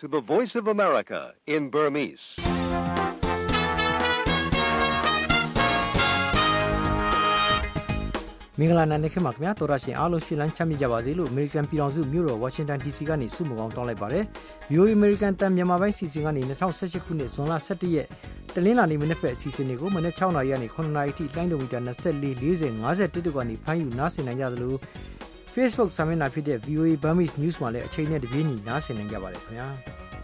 to the Voice of America in Burmese. မင်္ဂလာနေ့ခင်ဗျာတော်ရရှင်အားလုံးရှင်လန်းချမ်းမြေ့ကြပါစေလို့ American ပြည်ထောင်စုမြို့တော် Washington DC ကနေဆုမွန်ကောင်းတောင်းလိုက်ပါတယ်။ VOA American တန်မြန်မာပိုင်းစီစဉ်ကနေ2018ခုနှစ်ဇွန်လ17ရက်တနင်္လာနေ့မနေ့ဖက်အစီအစဉ်တွေကိုမနေ့6နာရီကနေ9နာရီထိလိုင်းဒိုမီတာ24 40 51တို့ကနေဖမ်းယူနားဆင်နိုင်ကြသလို Facebook စာမျက်နှာဖြစ်တဲ့ VOA Burmese News မှာလည်းအချိန်နဲ့တပြေးညီနားဆင်နိုင်ကြပါတယ်ခင်ဗျာ။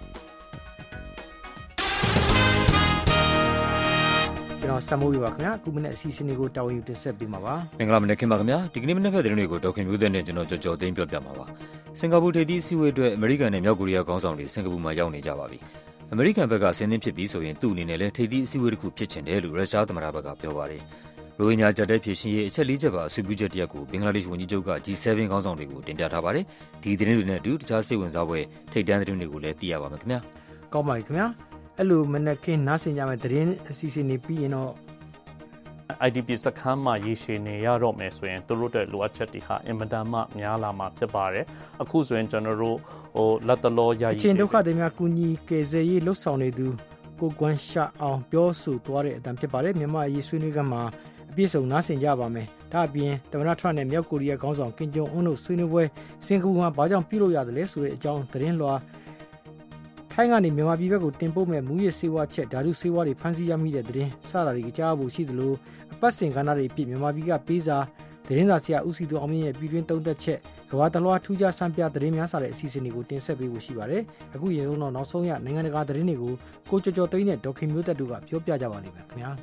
ကျွန်တော်စမိုးရပါခင်ဗျာအခုမနေ့အစီအစဉ်တွေကိုတာဝန်ယူတင်ဆက်ပေးမှာပါမင်္ဂလာမနေ့ခင်ပါခင်ဗျာဒီကနေ့မနေ့ဖက်သတင်းတွေကိုဒေါက်ခင်မျိုးသက်နဲ့ကျွန်တော်ကြော်သိမ်းပြောပြမှာပါစင်ကာပူထိပ်သီးအစည်းအဝေးအတွက်အမေရိကန်နဲ့မြောက်ကိုရီးယားခေါင်းဆောင်တွေစင်ကာပူမှာရောက်နေကြပါပြီအမေရိကန်ဘက်ကဆင်းသင်းဖြစ်ပြီးဆိုရင်သူ့အနေနဲ့လည်းထိပ်သီးအစည်းအဝေးတစ်ခုဖြစ်ချင်တယ်လို့ရုရှားသမ္မတဘက်ကပြောပါတယ်ရိုဟင်ဂျာကြက်တဲ့ဖြစ်ရှင်ရေးအချက်၄ချက်ပါအဆိုပြုချက်တရက်ကိုဘင်္ဂလားဒေ့ရှ်ဝန်ကြီးချုပ်က G7 ခေါင်းဆောင်တွေကိုတင်ပြထားပါတယ်ဒီသတင်းတွေနဲ့အတူတခြားစိတ်ဝင်စားဖွယ်ထိပ်တန်းသတင်းတွေကိုလည်းသိရပါမယ်ခင်ဗျာကောင်းပါပြီခင်ဗျာအဲ့လိုမနေ့ကနားဆင်ကြမယ့်သတင်းအစီအစဉ်တွေပြီးရင်တော့ IDP စခန်းမှာရေရှည်နေရတော့မယ်ဆိုရင်တို့တဲ့လိုအပ်ချက်တွေဟာအင်မတန်မှများလာမှာဖြစ်ပါတယ်အခုဆိုရင်ကျွန်တော်တို့လက်တလောယာယီအချင်းဒုက္ခတွေများကူညီကယ်ဆယ်ရေးလှုပ်ဆောင်နေသူကိုကွမ်ရှာအောင်ပြောဆိုသွားတဲ့အတန်ဖြစ်ပါတယ်မြန်မာရေးဆွေးနွေးကမှာအပြည့်စုံနားဆင်ကြပါမယ်ဒါအပြင်သမ္မတထရန့်နဲ့မြောက်ကိုရီးယားခေါင်းဆောင်ကင်ဂျုံအွန်းတို့ဆွေးနွေးပွဲစင်ကာပူမှာဘာကြောင့်ပြုလုပ်ရတယ်လဲဆိုတဲ့အကြောင်းသတင်းလွှာထိုင်းကနေမြန်မာပြည်ဘက်ကိုတင်ပို့မဲ့မူရစ်ဆေးဝါးချက်ဓာတုဆေးဝါးတွေဖမ်းဆီးရမိတဲ့သတင်းစတာတွေကြားဖို့ရှိသလိုအပတ်စဉ်ကဏ္ဍတွေပြမြန်မာပြည်ကပေးစာသတင်းစာဆရာဦးစီသူအောင်မြင့်ရဲ့ပြည်တွင်းသုံးသက်ချက်ကမ္ဘာတလွှားထူးခြားစံပြသတင်းများစာတဲ့အစီအစဉ်တွေကိုတင်ဆက်ပေးဖို့ရှိပါတယ်အခုရေဆုံးတော့နောက်ဆုံးရနိုင်ငံတကာသတင်းတွေကိုကိုကျော်ကျော်သိန်းနဲ့ဒေါက်ခင်မျိုးသက်တို့ကပြောပြကြပါလိမ့်မယ်ခင်ဗျာ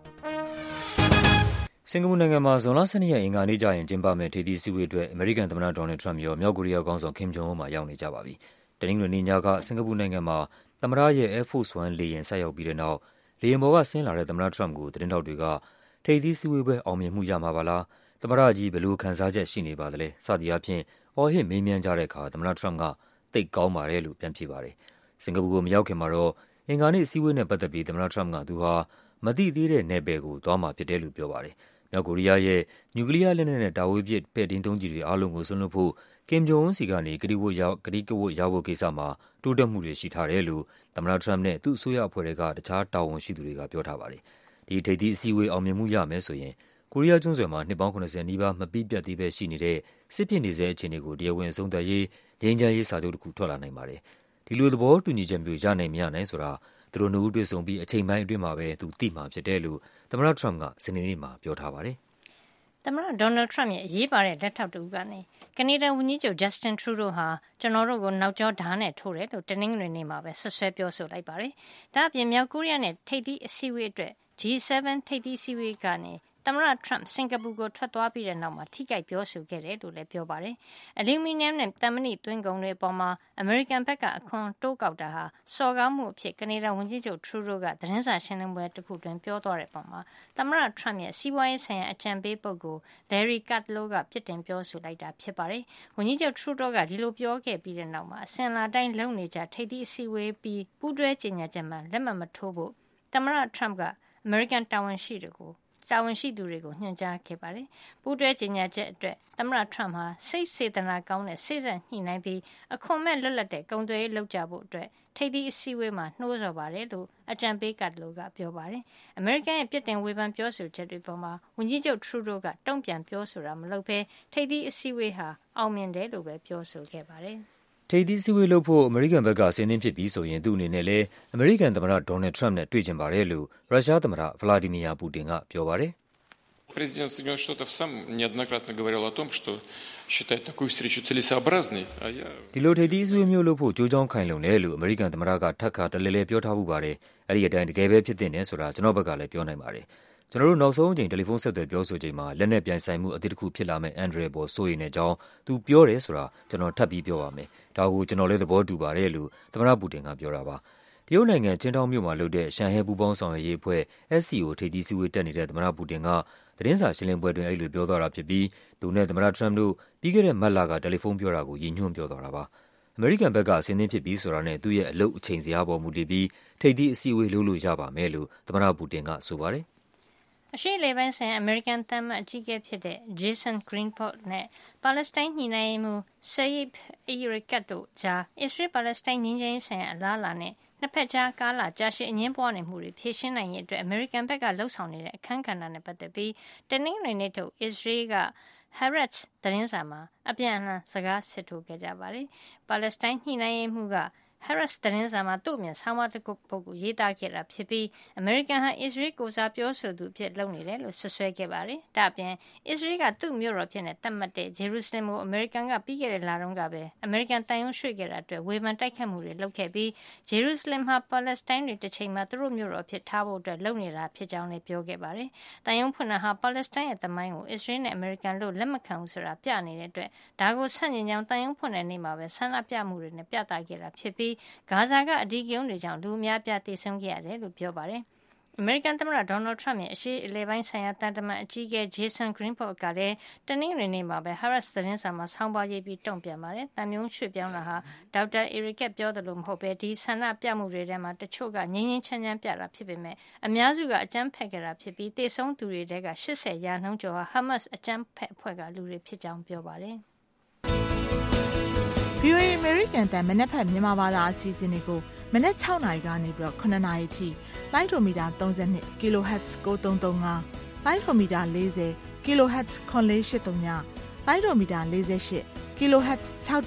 စင်ကာပူနိုင်ငံမှာဇွန်လ12ရက်အင်္ဂါနေ့ကျရင်ကျင်းပမယ့်ထိပ်သီးစည်းဝေးအတွက်အမေရိကန်သမ္မတဒေါ်နယ်ထရန့်ရောမြောက်ကိုရီးယားခေါင်းဆောင်ကင်ဂျုံအွန်းမှရောက်နေကြပါပြီတနင်္ဂနွေနေ့ညကစင်ကာပူနိုင်ငံမှာသမ္မတရဲ့ Air Force One လေယာဉ်ဆိုက်ရောက်ပြီးတဲ့နောက်လေယာဉ်ပေါ်ကဆင်းလာတဲ့သမ္မတထရန့်ကိုသတင်းထောက်တွေကထိပ်သီးစည်းဝေးပွဲအောင်မြင်မှုရမှာပါလားသမ္မတကြီးဘယ်လိုခံစားချက်ရှိနေပါသလဲစသည်အားဖြင့်အော်ဟစ်မေးမြန်းကြတဲ့အခါသမ္မတထရန့်ကသိပ်ကောင်းပါတယ်လို့ပြန်ဖြေပါတယ်စင်ကာပူကိုမရောက်ခင်မှာတော့အင်္ဂါနေ့အစည်းအဝေးနဲ့ပတ်သက်ပြီးသမ္မတထရန့်ကသူဟာမသိသေးတဲ့နယ်ပယ်ကိုသွားမှာဖြစ်တယ်လို့ပြောပါတယ်မြောက်ကိုရီးယားရဲ့နျူကလ িয়ার လက်နက်နဲ့တာဝေးပစ်ပဲ့ထိန်းဒုံးကျည်တွေအားလုံးကိုဆွလွှတ်ဖို့ကင်ဂျုံအွန်းစီကနေကတိကဝတ်ရဖို့ကိစ္စမှာတိုးတက်မှုတွေရှိထားတယ်လို့သမ္မတထရန့်နဲ့သူ့အစိုးရအဖွဲ့တွေကတခြားတာဝန်ရှိသူတွေကပြောထားပါတယ်ဒီထိပ်သီးအစည်းအဝေးအောင်မြင်မှုရမယ်ဆိုရင်ကိုရီးယားကျွန်းဆွယ်မှာနှစ်ပေါင်း80နီးပါးမပြီးပြတ်သေးပဲရှိနေတဲ့စစ်ဖြစ်နေဆဲအခြေအနေကိုတရားဝင်အဆုံးသတ်ရေးငြိမ်းချမ်းရေးစာချုပ်တစ်ခုထွက်လာနိုင်ပါတယ်ဒီလိုသဘောတူညီချက်မျိုးရနိုင်မရနိုင်ဆိုတာသူတို့နှစ်ဦးတွေ့ဆုံပြီးအချိန်ပိုင်းအတွင်းမှာပဲသူသိမှာဖြစ်တယ်လို့သမ္မတထရန့်ကစနေနေ့မှာပြောထားပါတယ်သမ္မတဒေါ်နယ်ထရန့်ရဲ့အရေးပါတဲ့လက်ထောက်တူကနေကနေဒါဝန်ကြီးချုပ်ဂျက်စတင်ထရူဒိုဟာကျွန်တော်တို့ကိုနောက်ကျောဓာတ်နဲ့ထိုးတယ်လို့တနင်္ဂနွေနေ့မှာပဲဆွဆွဲပြောဆိုလိုက်ပါတယ်။ဒါ့အပြင်မြောက်ကိုရီးယားနဲ့ထိပ်သီးအစည်းအဝေးအတွက် G7 ထိပ်သီးအစည်းအဝေးကနေသမ္မတထရန့်စင်ကာပူကိုထွက်သွားပြီးတဲ့နောက်မှာထိခိုက်ပြောဆိုခဲ့တယ်လို့လည်းပြောပါတယ်။အလူမီနီယမ်နဲ့သံမဏိသွင်းကုန်တွေအပေါ်မှာအမေရိကန်ဘက်ကအခွန်တိုးကောက်တာဟာစော်ကားမှုအဖြစ်ကနေဒါဝန်ကြီးချုပ်ထရူဒိုကသတင်းစာရှင်းလင်းပွဲတစ်ခုတွင်ပြောသွားတဲ့အပေါ်မှာသမ္မတထရန့်ရဲ့စီးပွားရေးဆိုင်ရာအကြံပေးပုဂ္ဂိုလ် Larry Kudlow ကပြစ်တင်ပြောဆိုလိုက်တာဖြစ်ပါတယ်။ဝန်ကြီးချုပ်ထရူဒိုကဒီလိုပြောခဲ့ပြီးတဲ့နောက်မှာအစဉ်လာတိုင်းလုံနေကြထိပ်သီးအစည်းအဝေးပြီးပူးတွဲကြေညာချက်မှာလက်မှတ်မထိုးဖို့သမ္မတထရန့်ကအမေရိကန်တာဝန်ရှိသူတွေကိုညွှန်ကြားခဲ့ပါတယ်။ပူးတွဲကြေညာချက်အတွက်သမ္မတထရန့်ဟာစိတ်စေတနာကောင်းတဲ့စိတ်ဆက်ညှိနှိုင်းပြီးအခွန်မဲ့လွတ်လပ်တဲ့ကုန်သွယ်ရေးလုပ်ကြဖို့အတွက်ထိပ်သီးအစည်းအဝေးမှာနှိုးဆော်ပါတယ်လို့အကြံပေးကတ်လိုကပြောပါတယ်။အမေရိကန်ရဲ့ပြစ်တင်ဝေဖန်ပြောဆိုချက်တွေပေါ်မှာဝန်ကြီးချုပ်ထရူဒိုကတုံ့ပြန်ပြောဆိုတာမလုပ်ဘဲထိပ်သီးအစည်းအဝေးဟာအောင်မြင်တယ်လို့ပဲပြောဆိုခဲ့ပါတယ်။ထိပ်သီးစည်းဝေးလုပ်ဖို့အမေရိကန်ဘက်ကဆင်းသင်းဖြစ်ပြီးဆိုရင်သူ့အနေနဲ့လည်းအမေရိကန်သမ္မတဒေါ်နယ်ထရန့်နဲ့တွေ့ချင်ပါတယ်လို့ရုရှားသမ္မတဗလာဒီမီယာပူတင်ကပြောပါတယ် Президент Соединенных Штатов сам неоднократно говорил о том, что считает такую встречу целесообразной, а я ဒီလိုထိပ်သီးအစည်းအဝေးမျိုးလုပ်ဖို့ကြိုးကြောင်းခိုင်လုံတယ်လို့အမေရိကန်သမ္မတကထပ်ခါတလဲလဲပြောထားမှုပါတယ်။အဲ့ဒီအတိုင်းတကယ်ပဲဖြစ်တင်တယ်ဆိုတာကျွန်တော်ဘက်ကလည်းပြောနိုင်ပါတယ်။ကျွန်တော်တို့နောက်ဆုံးအကြိမ်တယ်လီဖုန်းဆက်သွယ်ပြောဆိုချိန်မှာလက်နက်ပြိုင်ဆိုင်မှုအသစ်တစ်ခုဖြစ်လာမဲ့အန်ဒရယ်ပေါ်စိုးရိမ်နေကြောင်းသူပြောတယ်ဆိုတာကျွန်တော်ထပ်ပြီးပြောပါမယ်။ဒါကိုကျွန်တော်လည်းသဘောတူပါတယ်လို့သမ္မတပူတင်ကပြောတာပါ။တရုတ်နိုင်ငံချင်းတောင်းမြို့မှာလုပ်တဲ့ရှန်ဟဲပူပေါင်းဆောင်ရွက်ရေးအဖွဲ့ SCO ထိပ်သီးစည်းဝေးတက်နေတဲ့သမ္မတပူတင်ကသတင်းစာရှင်းလင်းပွဲတွင်အဲ့လိုပြောသွားတာဖြစ်ပြီးသူနဲ့သမ္မတထရန့်တို့ပြီးခဲ့တဲ့မတ်လကတယ်လီဖုန်းပြောတာကိုရည်ညွှန်းပြောသွားတာပါအမေရိကန်ဘက်ကအစင်းသင်းဖြစ်ပြီးဆိုတာနဲ့သူ့ရဲ့အလုပ်အချိန်စရာပေါ်မူတည်ပြီးထိပ်သီးအစည်းအဝေးလုပ်လို့ရပါမယ်လို့သမ္မတပူတင်ကဆိုပါတယ်အရှေ့လေပိုင်းဆိုင်ရာအမေရိကန်သံအမတ်အကြီးအကဲဖြစ်တဲ့ Jason Greenblatt နဲ့ပါလက်စတိုင်းညှိနှိုင်းရေးမှူး Saif Erekat တို့ကြားအစ္စရေးပါလက်စတိုင်းငြိမ်းချမ်းရေးဆိုင်ရာအလားအလာနဲ့နှစ်ဖက်ကြားကာလကြာရှည်အငြင်းပွားနေမှုတွေဖြေရှင်းနိုင်ရေးအတွက်အမေရိကန်ဘက်ကလှုံ့ဆော်နေတဲ့အခမ်းကဏ္ဍနဲ့ပတ်သက်ပြီးတနင်္ဂနွေနေ့ထုတ်အစ္စရေးကHaaretz သတင်းစာမှာအပြန်အလှန်စကားစစ်ထိုးခဲ့ကြပါတယ်။ပါလက်စတိုင်းညှိနှိုင်းရေးမှူးကHaaretz သတင်းစာမှာသူ့အမြင်ဆောင်းပါးတစ်ပုဒ်ကိုရေးသားခဲ့တာဖြစ်ပြီးအမေရိကန်ဟာအစ္စရေးကိုစားပြောဆိုသူအဖြစ်လုပ်နေတယ်လို့ဆွဆွဲခဲ့ပါတယ်။ဒါ့အပြင်အစ္စရေးကသူ့မြို့တော်ဖြစ်နေသတ်မှတ်တဲ့ဂျေရုဆလင်ကိုအမေရိကန်ကပြီးခဲ့တဲ့လတုန်းကပဲအမေရိကန်တန်ယုံရွှေ့ခဲ့တာအတွက်ဝေဖန်တိုက်ခတ်မှုတွေလုပ်ခဲ့ပြီးဂျေရုဆလင်ဟာပါလက်စတိုင်းတွေတစ်ချိန်မှာသူတို့မြို့တော်ဖြစ်ထားဖို့အတွက်လုပ်နေတာဖြစ်ကြောင်းလည်းပြောခဲ့ပါတယ်။တန်ယုံဖွင့်တာဟာပါလက်စတိုင်းရဲ့သမိုင်းကိုအစ္စရေးနဲ့အမေရိကန်လို့လက်မခံဘူးဆိုတာပြနေတဲ့အတွက်ဒါကိုဆန့်ကျင်ကြောင်းတန်ယုံဖွင့်တဲ့နေ့မှာပဲဆန္ဒပြမှုတွေနဲ့ပြသခဲ့တာဖြစ်ပြီးဂါဇာကအဓိကရုဏ်းတွေကြောင့်လူအများပြားသေဆုံးခဲ့ရတယ်လို့ပြောပါတယ်။အမေရိကန်သမ္မတဒေါ်နယ်ထရမ့်ရဲ့အရှေ့အလယ်ပိုင်းဆိုင်ရာတန်တမန်အကြီးအကဲ Jason Greenblatt ကလည်းတနင်္ဂနွေနေ့မှာပဲ Haaretz သတင်းစာမှာဆောင်းပါးရေးပြီးတုံ့ပြန်ပါတယ်။တန်မြုံရွှေ့ပြောင်းတာဟာဒေါက်တာ Erekat ပြောသလိုမဟုတ်ပဲဒီဆန္ဒပြမှုတွေထဲမှာတချို့ကငြိမ်းငြိမ်းချမ်းချမ်းပြတာဖြစ်ပေမဲ့အများစုကအကြမ်းဖက်ကြတာဖြစ်ပြီးသေဆုံးသူတွေထဲက80%ကျော်ဟာ Hamas အကြမ်းဖက်အဖွဲ့ကလူတွေဖြစ်ကြောင်းပြောပါတယ်။ VOA American တန်မနက်ဖက်မြန်မာဘာသာအစီအစဉ်တွေကိုမနက်6နာရီကနေပြီးတော့9နာရီထိလိုင်းဒိုမီတာ32 kHz 9335လိုင်းဒိုမီတာ40 kHz 9483လိုင်းဒိုမီတာ48 kHz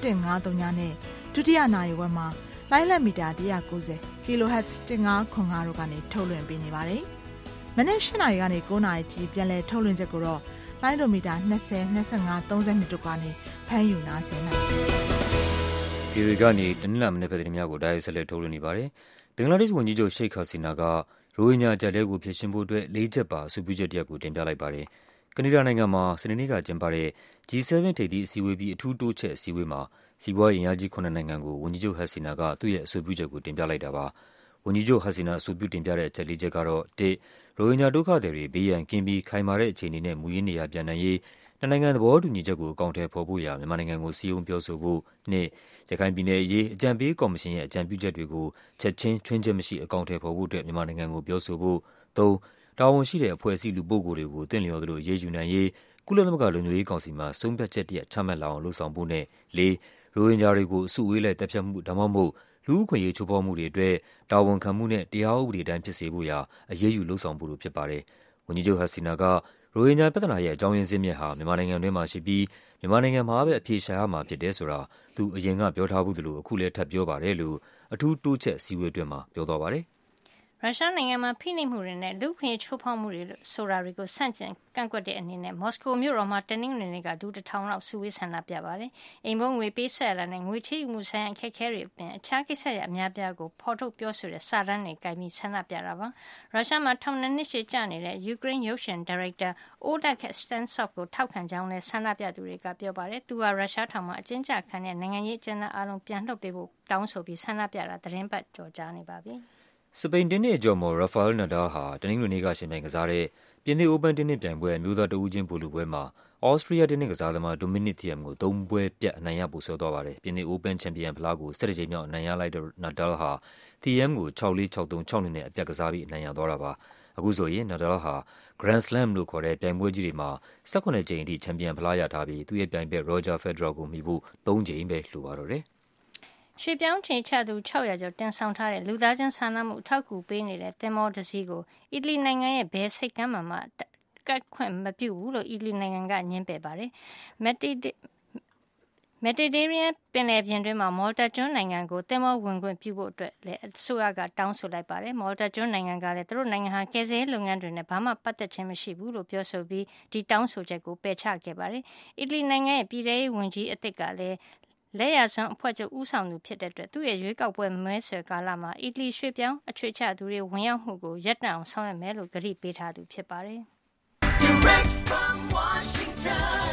6153နဲ့ဒုတိယနာရီဝက်မှာလိုင်းလက်မီတာ190 kHz 1505တို့ကနေထုတ်လွှင့်ပေးနေပါတယ်။မနက်7နာရီကနေ9နာရီထိပြန်လည်ထုတ်လွှင့်ချက်ကိုတော့လိုင်းဒိုမီတာ20 25 32တို့ကနေဖမ်းယူနားဆင်နိုင်ပါတယ်။ဒီကနေတနင်္လာမနေ့ဖက်သတင်းများကိုတိုက်ရိုက်ဆက်လက်ထုတ်လွှင့်နေပါတယ်။ဘင်္ဂလားဒေ့ရှ်ဝန်ကြီးချုပ်ရှိတ်ဟာစီနာကရိုဟင်ဂျာအကြပ်တဲကိုဖြေရှင်းဖို့အတွက်၄ချက်ပါအဆိုပြုချက်တရပ်ကိုတင်ပြလိုက်ပါတယ်။ကနေဒါနိုင်ငံမှာစနေနေ့ကကျင်းပတဲ့ G7 ထိပ်သီးအစည်းအဝေးပြီးအထူးတိုးချက်အစည်းအဝေးမှာစီးပွားရေးအင်အားကြီး9နိုင်ငံကိုဝန်ကြီးချုပ်ဟာစီနာကသူ့ရဲ့အဆိုပြုချက်ကိုတင်ပြလိုက်တာပါ။ဝန်ကြီးချုပ်ဟာစီနာအဆိုပြုတင်ပြတဲ့အချက်၄ချက်ကတော့၁ရိုဟင်ဂျာဒုက္ခသည်တွေဘေးရန်ကင်းပြီးခိုင်မာတဲ့အခြေအနေနဲ့မူရင်းနေရာပြန်နိုင်ရေးနှစ်နိုင်ငံသဘောတူညီချက်ကိုအကောင်အထည်ဖော်ဖို့ရာမြန်မာနိုင်ငံကိုစည်းရုံးပြောဆိုဖို့၂ရခိုင်ပြည်နယ်အရေးအကြံပေးကော်မရှင်ရဲ့အကြံပြုချက်တွေကိုချက်ချင်းချွင်းချက်မရှိအကောင်အထည်ဖော်ဖို့အတွက်မြန်မာနိုင်ငံကိုပြောဆိုဖို့၃တာဝန်ရှိတဲ့အဖွဲ့အစည်းလူပုဂ္ဂိုလ်တွေကိုတင့်လျော်သလိုအရေးယူနိုင်ရေးကုလသမဂ္ဂလုံခြုံရေးကောင်စီမှာဆုံးဖြတ်ချက်တရပ်ချမှတ်လာအောင်လုပ်ဆောင်ဖို့နဲ့၄ရိုဟင်ဂျာတွေကိုအစုအဝေးလိုက်တပ်ဖြတ်မှုဒါမှမဟုတ်လူ့အခွင့်အရေးချိုးဖောက်မှုတွေအတွက်တာဝန်ခံမှုနဲ့တရားဥပဒေတိုင်းဖြစ်စေဖို့ရာအရေးယူလုပ်ဆောင်ဖို့တို့ဖြစ်ပါတယ်။ဝန်ကြီးချုပ်ဟာစီနာကရိုဟင်ဂျာပြဿနာရဲ့အကြောင်းရင်းဇစ်မြစ်ဟာမြန်မာနိုင်ငံတွင်းမှာရှိပြီးမြန်မာနိုင်ငံမှာပဲအဖြေရှာရမှာဖြစ်တယ်ဆိုတာသူအရင်ကပြောထားဘူးသလိုအခုလည်းထပ်ပြောပါတယ်လို့အထူးတိုးချက်အစည်းအဝေးအတွင်းမှာပြောသွားပါတယ်။ရုရှားနိုင်ငံမှာဖိနှိပ်မှုတွေနဲ့လူ့အခွင့်အရေးချိုးဖောက်မှုတွေဆိုတာတွေကိုဆန့်ကျင်ကန့်ကွက်တဲ့အနေနဲ့မော်စကိုမြို့တော်မှာတနင်္ဂနွေနေ့ကလူ1000လောက်စုဝေးဆန္ဒပြပါတယ်။အိမ်ဘုံငွေပေးဆက်လာတဲ့ငွေချေးမှုဆိုင်ရာအခက်အခဲတွေအပြင်အခြားကိစ္စရပ်အများပြားကိုဖော်ထုတ်ပြောဆိုတဲ့စာတမ်းတွေကိုင်ပြီးဆန္ဒပြတာပါ။ရုရှားမှာထောင်နှစ်ရှည်ကြာနေတဲ့ယူကရိန်းရုပ်ရှင်ဒါရိုက်တာ Oleg Sentsov ကိုထောက်ခံကြောင်းလည်းဆန္ဒပြသူတွေကပြောပါတယ်။သူဟာရုရှားထောင်မှာအကျဉ်းချခံတဲ့နိုင်ငံရေးအကျဉ်းသားအလုံးပြန်လွှတ်ပေးဖို့တောင်းဆိုပြီးဆန္ဒပြတာသတင်းပတ်ကြော်ကြားနေပါပြီ။စပိန်တင်းနစ်အကျော်မော်ရာဖာအယ်လ်နာဒါလ်ဟာတနင်္ဂနွေနေ့ကရှင်ပြိုင်ကစားတဲ့ပြင်သစ်အိုပန်တင်းနစ်ပြိုင်ပွဲအမျိုးသားတဦးချင်းဗိုလ်လုပွဲမှာအော်စတြီးယားတင်းနစ်ကစားသမားဒိုမီနစ်သီယမ်ကို3ပွဲပြတ်အနိုင်ရပို့ဆွဲသွားပါတယ်။ပြင်သစ်အိုပန်ချန်ပီယံဖလားကို17ကြိမ်မြောက်အနိုင်ရလိုက်တဲ့နာဒါလ်ဟာသီယမ်ကို6-4 6-3 6-2နဲ့အပြတ်ကစားပြီးအနိုင်ရသွားတာပါ။အခုဆိုရင်နာဒါလ်ဟာ Grand Slam လို့ခေါ်တဲ့ပြိုင်ပွဲကြီးတွေမှာ18ကြိမ်အထိချန်ပီယံဖလားရထားပြီးသူ့ရဲ့ပြိုင်ဘက်ရောဂျာဖက်ဒရာကိုမီဖို့3ကြိမ်ပဲလိုပါတော့တယ်။ရွှေပြောင်းချိန်ချသူ600ကျော်တင်ဆောင်ထားတဲ့လူသားချင်းစာနာမှုအထောက်အကူပေးနေတဲ့သင်္ဘောတစ်စီးကိုအီတလီနိုင်ငံရဲ့ဘယ်စိတ်ကမ်းမှကတ်ခွင့်မပြုဘူးလို့အီတလီနိုင်ငံကညှင်းပယ်ပါတယ်။မက်တီတေးရီးယန်းပင်လယ်ပြင်တွင်းမှာမော်တာကျွန်းနိုင်ငံကိုသင်္ဘောဝင်ခွင့်ပြုဖို့အတွက်လည်းအစိုးရကတောင်းဆိုလိုက်ပါတယ်။မော်တာကျွန်းနိုင်ငံကလည်းသူတို့နိုင်ငံဟာကယ်ဆယ်ရေးလုပ်ငန်းတွေနဲ့ဘာမှပတ်သက်ခြင်းမရှိဘူးလို့ပြောဆိုပြီးဒီတောင်းဆိုချက်ကိုပယ်ချခဲ့ပါတယ်။အီတလီနိုင်ငံရဲ့ပြည်ထရေးဝန်ကြီးအသစ်ကလည်းလက်ရစွန်းအဖွဲ့ချုပ်ဦးဆောင်သူဖြစ်တဲ့အတွက်သူ့ရဲ့ရွေးကောက်ပွဲမဲဆွယ်ကာလမှာအီတလီရွှေ့ပြောင်းအခြေချသူတွေဝင်ရောက်မှုကိုရပ်တန့်အောင်ဆောင်ရွက်မယ်လို့ကတိပေးထားသူဖြစ်ပါတယ်။ Direct from Washington,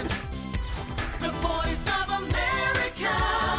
the Voice of America,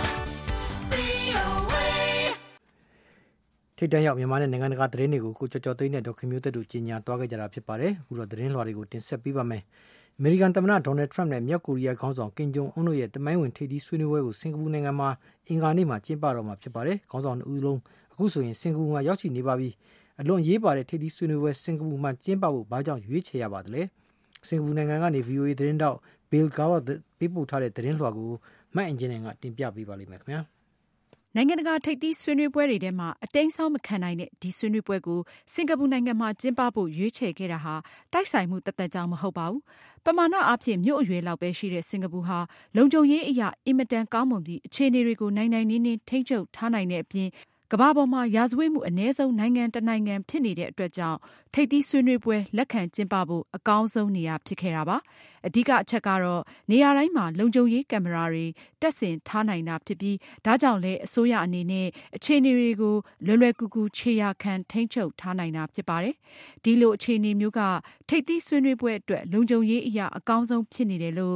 VOA ထိပ်တန်းရောက်မြန်မာနဲ့နိုင်ငံတကာသတင်းတွေကိုကိုကျော်ကျော်သိန်းနဲ့ဒေါက်ခင်မျိုးသက်တို့ကြီးညာသွားခဲ့ကြတာဖြစ်ပါတယ်။အခုတော့သတင်းလွှာတွေကိုတင်ဆက်ပေးပါမယ်။အမေရိကန်သမ္မတဒေါ်နယ်ထရမ့်နဲ့မြောက်ကိုရီးယားခေါင်းဆောင်ကင်ဂျုံအွန်းတို့ရဲ့တမိုင်းဝင်ထိပ်သီးဆွေးနွေးပွဲကိုစင်ကာပူနိုင်ငံမှာအင်္ဂါနေ့မှာကျင်းပတော့မှာဖြစ်ပါတယ်။ခေါင်းဆောင်2ဦးလုံးအခုဆိုရင်စင်ကာပူမှာရောက်ရှိနေပါပြီ။အလွန်ရေးပါတဲ့ထိပ်သီးဆွေးနွေးပွဲစင်ကာပူမှာကျင်းပဖို့ဘာကြောင့်ရွေးချယ်ရပါသလဲစင်ကာပူနိုင်ငံကနေ VOA သတင်းတောက် Bill Gower ပေးပို့ထားတဲ့သတင်းလွှာကိုမတ်အင်ဂျင်နယ်ကတင်ပြပေးပါလိမ့်မယ်ခင်ဗျာနိုင်ငံတကာထိပ်သီးဆွေးနွေးပွဲတွေထဲမှာအတိမ်းအစောင်းမခံနိုင်တဲ့ဒီဆွေးနွေးပွဲကိုစင်ကာပူနိုင်ငံမှာကျင်းပဖို့ရွေးချယ်ခဲ့တာဟာတိုက်ဆိုင်မှုတသက်ကြောင့်မဟုတ်ပါဘူး။ပမာဏအားဖြင့်မြို့အရွယ်လောက်ပဲရှိတဲ့စင်ကာပူဟာလုံခြုံရေးအရာအင်မတန်ကောင်းမွန်ပြီးအခြေအနေတွေကိုနိုင်နိုင်နင်းနင်းထိန်းချုပ်ထားနိုင်တဲ့အပြင်ကမ္ဘာပေါ်မှာရာဇဝတ်မှုအနည်းဆုံးနိုင်ငံတစ်နိုင်ငံဖြစ်နေတဲ့အတွက်ကြောင့်ထိပ်သီးဆွေးနွေးပွဲလက်ခံကျင်းပဖို့အကောင်းဆုံးနေရာဖြစ်ခဲ့တာပါ။အဓိကအချက်ကတော့နေရာတိုင်းမှာလုံခြုံရေးကင်မရာတွေတပ်ဆင်ထားနိုင်တာဖြစ်ပြီးဒါကြောင့်လည်းအစိုးရအနေနဲ့အခြေအနေတွေကိုလွယ်လွယ်ကူကူခြေရာခံထိန်းချုပ်ထားနိုင်တာဖြစ်ပါတယ်။ဒီလိုအခြေအနေမျိုးကထိပ်သီးဆွေးနွေးပွဲအတွက်လုံခြုံရေးအရာအကောင်းဆုံးဖြစ်နေတယ်လို့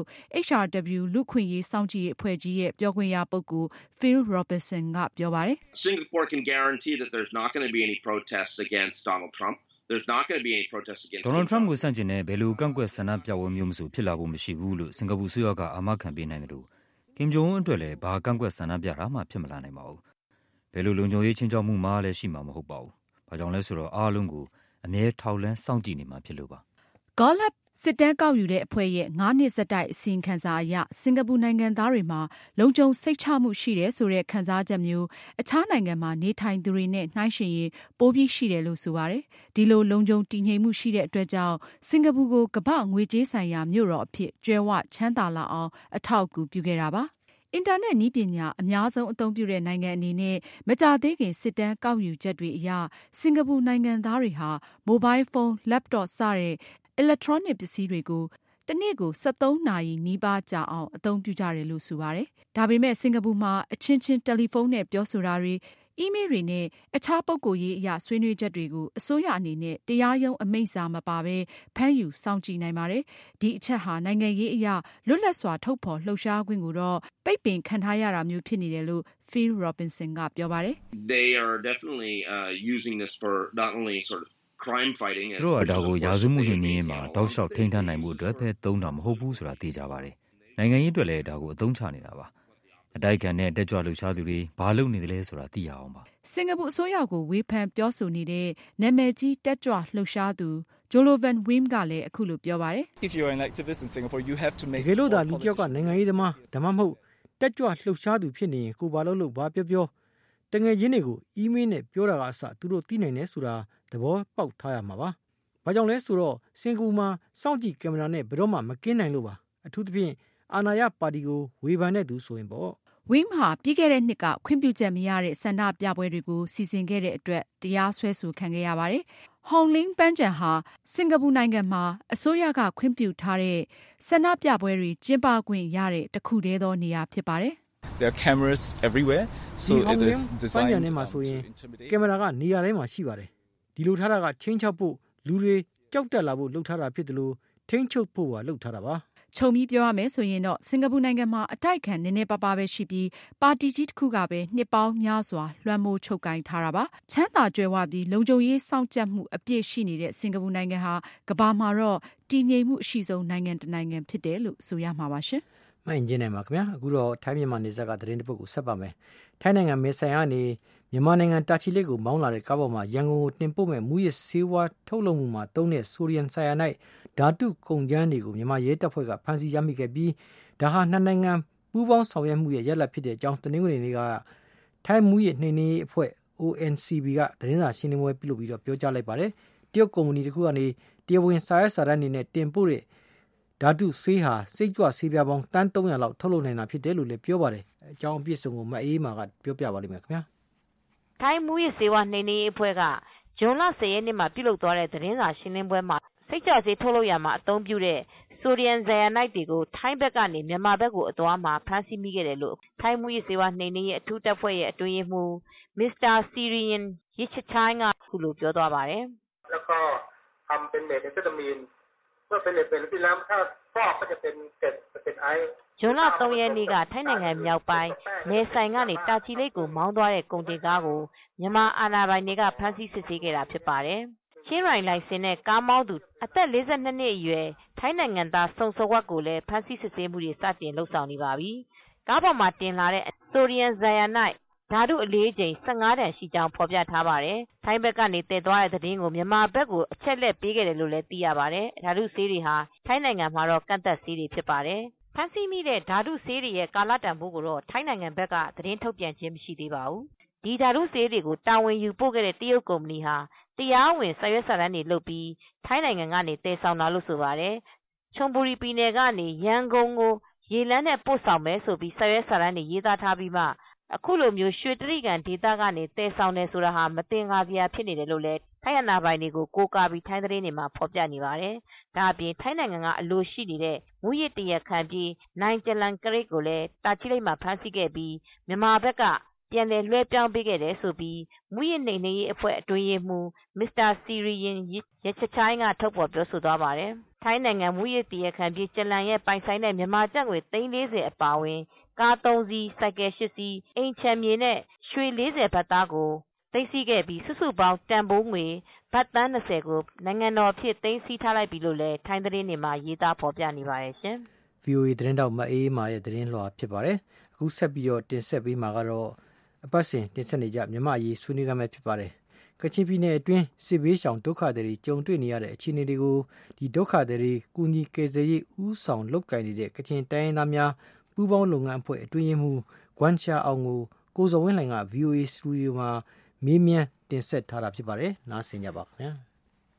HRW လူ့ခွင့်ရေးစောင့်ကြည့်ရေးအဖွဲ့ကြီးရဲ့ပြောခွင့်ရပုဂ္ဂိုလ် Phil Robertson ကပြောပါတယ်။ Singapore can guarantee that there's not going to be any protests against Donald Trump.There's not going to be any protests against Donald Trump ကိုဆန့်ကျင်တဲ့ဘယ်လိုကန့်ကွက်ဆန္ဒပြပွဲမျိုးမဆိုဖြစ်လာဖို့မရှိဘူးလို့စင်ကာပူအစိုးရကအာမခံပေးနိုင်တယ်လို့ကင်ဂျုံအွန်းအတွက်လည်းဘာကန့်ကွက်ဆန္ဒပြတာမှဖြစ်မလာနိုင်ပါဘူး။ဘယ်လိုလုံခြုံရေးချင်းချောက်မှုမှလည်းရှိမှာမဟုတ်ပါဘူး။ဘာကြောင့်လဲဆိုတော့အားလုံးကိုအမြဲထောက်လှမ်းစောင့်ကြည့်နေမှာဖြစ်လို့ပါ။ Gallup စစ်တမ်းကောက်ယူတဲ့အဖွဲ့ရဲ့9နှစ်ဆက်တိုက်အစီရင်ခံစာအရစင်ကာပူနိုင်ငံသားတွေမှာလုံခြုံစိတ်ချမှုရှိတယ်ဆိုတဲ့ခံစားချက်မျိုးအခြားနိုင်ငံမှာနေထိုင်သူတွေနဲ့နှိုင်းယှဉ်ရင်ပိုပြီးရှိတယ်လို့ဆိုပါတယ်။ဒီလိုလုံခြုံတည်ငြိမ်မှုရှိတဲ့အတွက်ကြောင့်စင်ကာပူကိုကမ္ဘာငွေကြေးဆိုင်ရာမြို့တော်အဖြစ်ကြွယ်ဝချမ်းသာလာအောင်အထောက်အကူပြုခဲ့တာပါ။အင်တာနက်နည်းပညာအများဆုံးအသုံးပြုတဲ့နိုင်ငံအနေနဲ့မကြာသေးခင်စစ်တမ်းကောက်ယူချက်တွေအရစင်ကာပူနိုင်ငံသားတွေဟာမိုဘိုင်းဖုန်း၊လပ်တော့စတဲ့electronic ပစ္စည်းတွေကိုတစ်နေ့ကို13နာရီနီးပါးကြာအောင်အသုံးပြုကြတယ်လို့ဆိုပါတယ်။ဒါပေမဲ့စင်ကာပူမှာအချင်းချင်းတယ်လီဖုန်းနဲ့ပြောဆိုတာတွေအီးမေးလ်တွေနဲ့အခြားပုဂ္ဂိုလ်ရေးအရာဆွေးနွေးချက်တွေကိုအစိုးရအနေနဲ့တရားရုံးအမိန့်စာမပါဘဲဖမ်းယူစောင့်ကြည့်နိုင်ပါတယ်။ဒီအချက်ဟာနိုင်ငံရေးအရာလွတ်လပ်စွာထုတ်ဖော်လှုပ်ရှားခွင့်ကိုတော့ပိတ်ပင်ခံထားရတာမျိုးဖြစ်နေတယ်လို့ Phil Robinson ကပြောပါတယ်။ They are definitely using this for not only sort of crime fighting သူတို့ကဒါကိုရာဇဝတ်မှုနှိမ်နင်းရေးမှာတောက်လျှောက်ထိန်းထားနိုင်မှုအတွက်ပဲသုံးတာမဟုတ်ဘူးဆိုတာသိကြပါတယ်။နိုင်ငံရေးအတွက်လည်းဒါကိုအသုံးချနေတာပါ။အတိုက်ခံတဲ့တက်ကြွလှုပ်ရှားသူတွေဘာလုပ်နေသလဲဆိုတာသိရအောင်ပါ။စင်ကာပူအစိုးရကိုဝေဖန်ပြောဆိုနေတဲ့နာမည်ကြီးတက်ကြွလှုပ်ရှားသူ Jolovan Wim ကလည်းအခုလိုပြောပါတယ်။ If you're an activist in Singapore you have to make တကယ်လို့ဒါလူတယောက်ကနိုင်ငံရေးသမားဒါမှမဟုတ်တက်ကြွလှုပ်ရှားသူဖြစ်နေရင်ကိုဘာလို့ဘာပြောတငယ်ချင်းတွေကိုအီးမေးလ်နဲ့ပြောတာကအစသူတို့သိနိုင်တယ်ဆိုတာသဘောပေါက်ထားရမှာပါ။ဘာကြောင့်လဲဆိုတော့စင်ကာပူမှာစောင့်ကြည့်ကင်မရာနဲ့ဘယ်တော့မှမကင်းနိုင်လို့ပါ။အထူးသဖြင့်အာဏာရပါတီကိုဝေဖန်တဲ့သူဆိုရင်ပေါ့။ Wim ဟာပြီးခဲ့တဲ့နှစ်ကခွင့်ပြုချက်မရတဲ့ဆန္ဒပြပွဲတွေကိုစီစဉ်ခဲ့တဲ့အတွက်တရားစွဲဆိုခံခဲ့ရပါတယ်။ Hong Lim Panjan ဟာစင်ကာပူနိုင်ငံမှာအစိုးရကခွင့်ပြုထားတဲ့ဆန္ဒပြပွဲတွေကျင်းပခွင့်ရတဲ့တခုတည်းသောနေရာဖြစ်ပါတယ်။ There are cameras everywhere so it is designed နဲ့မှာဆိုရင်ကင်မရာကနေရာတိုင်းမှာရှိပါတယ်။ဒီလိုထားတာကချင်းချောက်ဖို့လူတွေကြောက်တက်လာဖို့လှုပ်ထားတာဖြစ်တယ်လို့ထိန်းချုပ်ဖို့ကလှုပ်ထားတာပါ။ခြုံပြီးပြောရမယ်ဆိုရင်တော့စင်ကာပူနိုင်ငံမှာအတိုက်ခံနည်းနည်းပါးပါးပဲရှိပြီးပါတီကြီးတစ်ခုကပဲနှစ်ပေါင်းများစွာလွှမ်းမိုးချုပ်ကိုင်ထားတာပါ။ချမ်းသာကြွယ်ဝပြီးလုံခြုံရေးစောင့်ကြပ်မှုအပြည့်ရှိနေတဲ့စင်ကာပူနိုင်ငံဟာကမ္ဘာမှာတော့တည်ငြိမ်မှုအရှိဆုံးနိုင်ငံတစ်နိုင်ငံဖြစ်တယ်လို့ဆိုရမှာပါရှင်။မှန်ကျင်းနိုင်ပါခင်ဗျာ။အခုတော့ထိုင်းမြန်မာနေဆက်ကသတင်းတစ်ပုဒ်ကိုဆက်ပါမယ်။ထိုင်းနိုင်ငံမဲဆိုင်ကနေမြန်မာနိုင်ငံတာချီလိတ်ကိုမောင်းလာတဲ့ကားပေါ်မှာရန်ကုန်ကိုတင်ပို့မဲ့မူရစ်ဆေးဝါးထုတ်လုပ်မှုမှာသုံးတဲ့ဆိုဒီယမ်ဆိုင်ယာနိုက်ဓာတုကုန်ကြမ်းတွေကိုမြန်မာရဲတပ်ဖွဲ့ကဖမ်းဆီးရမိခဲ့ပြီးဒါဟာနှစ်နိုင်ငံပူးပေါင်းဆောင်ရွက်မှုရဲ့ရလဒ်ဖြစ်တဲ့အကြောင်းတနင်္ဂနွေနေ့ကထိုင်းမူရစ်နှိမ်နင်းရေးအဖွဲ့ ONCB ကသတင်းစာရှင်းလင်းပွဲပြုလုပ်ပြီးတော့ပြောကြားလိုက်ပါတယ်။တရုတ်ကုမ္ပဏီတစ်ခုကနေတရားဝင်စာရွက်စာတမ်းတွေနဲ့တင်ပို့တဲ့ဓာတုဆေးဟာစိတ်ကြွဆေးပြားပေါင်းတန်း300လောက်ထုတ်လုပ်နိုင်တာဖြစ်တယ်လို့လည်းပြောပါတယ်။အကြောင်းအပြည့်စုံကိုမအေးမာကပြောပြပါလိမ့်မယ်ခင်ဗျာ။ထိုင်းမူရစ်ဆေးဝါးနှိမ်နင်းရေးအဖွဲ့ကဇွန်လ10ရက်နေ့မှာပြုလုပ်သွားတဲ့သတင်းစာရှင်းလင်းပွဲမှာစိတ်ကြွဆေးထုတ်လုပ်ရမှာအသုံးပြုတဲ့ဆိုဒီယမ်ဇိုင်ယာနိုက်တွေကိုထိုင်းဘက်ကနေမြန်မာဘက်ကိုအသွားမှာဖမ်းဆီးမိခဲ့တယ်လို့ထိုင်းမူရစ်ဆေးဝါးနှိမ်နင်းရေးအထူးတပ်ဖွဲ့ရဲ့အတွင်းရေးမှူးမစ္စတာစီရီယန်ရစ်ချချိုင်းကခုလိုပြောသွားပါတယ်။แล้วก็ทำเป็นเมทแอมเฟตามีนเมื่อเป็นที่แล้วถ้าฟอกก็จะเป็นไอซ์ဇွန်လ3ရက်နေ့ကထိုင်းနိုင်ငံမြောက်ပိုင်းမဲဆိုင်ကနေတာချီလိတ်ကိုမောင်းသွားတဲ့ကုန်တင်ကားကိုမြန်မာအာဏာပိုင်တွေကဖမ်းဆီးစစ်ဆေးခဲ့တာဖြစ်ပါတယ်။ချင်းရိုင်လိုင်စင်နဲ့ကားမောင်းသူအသက်42နှစ်အရွယ်ထိုင်းနိုင်ငံသားစုံစဝတ်ကိုလည်းဖမ်းဆီးစစ်ဆေးမှုတွေစတင်လှုပ်ဆောင်နေပါပြီ။ကားပေါ်မှာတင်လာတဲ့ဆိုဒီယမ်ဇိုင်ယာနိုက်ဓာတုအလေးချိန်15တန်ရှိကြောင်းဖော်ပြထားပါတယ်။ထိုင်းဘက်ကနေတည်သွားတဲ့သတင်းကိုမြန်မာဘက်ကိုအချက်လက်ပေးခဲ့တယ်လို့လည်းသိရပါတယ်။ဓာတုဆေးတွေဟာထိုင်းနိုင်ငံမှာတော့ကန့်သတ်ဆေးတွေဖြစ်ပါတယ်။ဖမ်းဆီးမိတဲ့ဓာတုဆေးတွေရဲ့ကာလတန်ဖိုးကိုတော့ထိုင်းနိုင်ငံဘက်ကသတင်းထုတ်ပြန်ခြင်းမရှိသေးပါဘူး။ဒီဓာတုဆေးတွေကိုတာဝန်ယူပို့ခဲ့တဲ့တရုတ်ကုမ္ပဏီဟာတရားဝင်စာရွက်စာတမ်းတွေလုပ်ပြီးထိုင်းနိုင်ငံကနေတည်ဆောင်တာလို့ဆိုပါတယ်။ချုံဘူရီပြည်နယ်ကနေရန်ကုန်ကိုရေလမ်းနဲ့ပို့ဆောင်မယ်ဆိုပြီးစာရွက်စာတမ်းတွေရေးသားထားပြီးမှအခုလိုမျိုးရွှေတြိဂံဒေသကနေတည်ဆောင်တယ်ဆိုတာဟာမတင်ကားစရာဖြစ်နေတယ်လို့လည်းထိုင်းအာဏာပိုင်တွေကိုကိုးကားပြီးထိုင်းသတင်းတွေမှာဖော်ပြနေပါတယ်။ဒါအပြင်ထိုင်းနိုင်ငံကအလိုရှိနေတဲ့မူရစ်တရားခံပြေးနိုင်ကျလန်ကရစ်ကိုလည်းတာချီလိတ်မှာဖမ်းဆီးခဲ့ပြီးမြန်မာဘက်ကပြန်လည်လွှဲပြောင်းပေးခဲ့တယ်ဆိုပြီးမူရစ်နှိမ်နင်းရေးအဖွဲ့အတွင်းရေးမှူးမစ္စတာစီရီယင်ရချချိုင်းကထုတ်ဖော်ပြောဆိုသွားပါတယ်။ထိုင်းနိုင်ငံမူရစ်တရားခံပြေးကျလန်ရဲ့ပိုင်ဆိုင်တဲ့မြန်မာကျပ်ငွေ340အပါအဝင်ကား3စီးဆိုင်ကယ်8စီးအိမ်ချမ်းမြေနဲ့ရွှေ40ဘတ်သားကိုသိမ်းဆည်းခဲ့ပြီးစုစုပေါင်းတန်ဖိုးငွေဘတ်သန်း20ကိုနိုင်ငံတော်ဖြစ်သိမ်းဆည်းထားလိုက်ပြီလို့လည်းထိုင်းသတင်းတွေမှာရေးသားဖော်ပြနေပါတယ်ရှင်။ VOA သတင်းတောက်မအေးမာရဲ့သတင်းလွှာဖြစ်ပါတယ်။အခုဆက်ပြီးတော့တင်ဆက်ပေးမှာကတော့အပတ်စဉ်တင်ဆက်နေကြမြန်မာရေးဆွေးနွေးကြမှာဖြစ်ပါတယ်။ကချင်ပြည်နယ်အတွင်းစစ်ဘေးရှောင်ဒုက္ခသည်တွေကြုံတွေ့နေရတဲ့အခြေအနေတွေကိုဒီဒုက္ခသည်တွေကူညီကယ်ဆယ်ရေးဦးဆောင်လုပ်ကိုင်နေတဲ့ကချင်တိုင်းရင်းသားများပူးပေါင်းလုပ်ငန်းအဖွဲ့အတွင်းရေးမှူးဂွမ်ရှာအောင်ကိုဇော်ဝင်းလှိုင်က VOA စတူဒီယိုမှာမေးမြန်းတင်ဆက်ထားတာဖြစ်ပါတယ်။နားဆင်ကြပါခင်ဗျာ။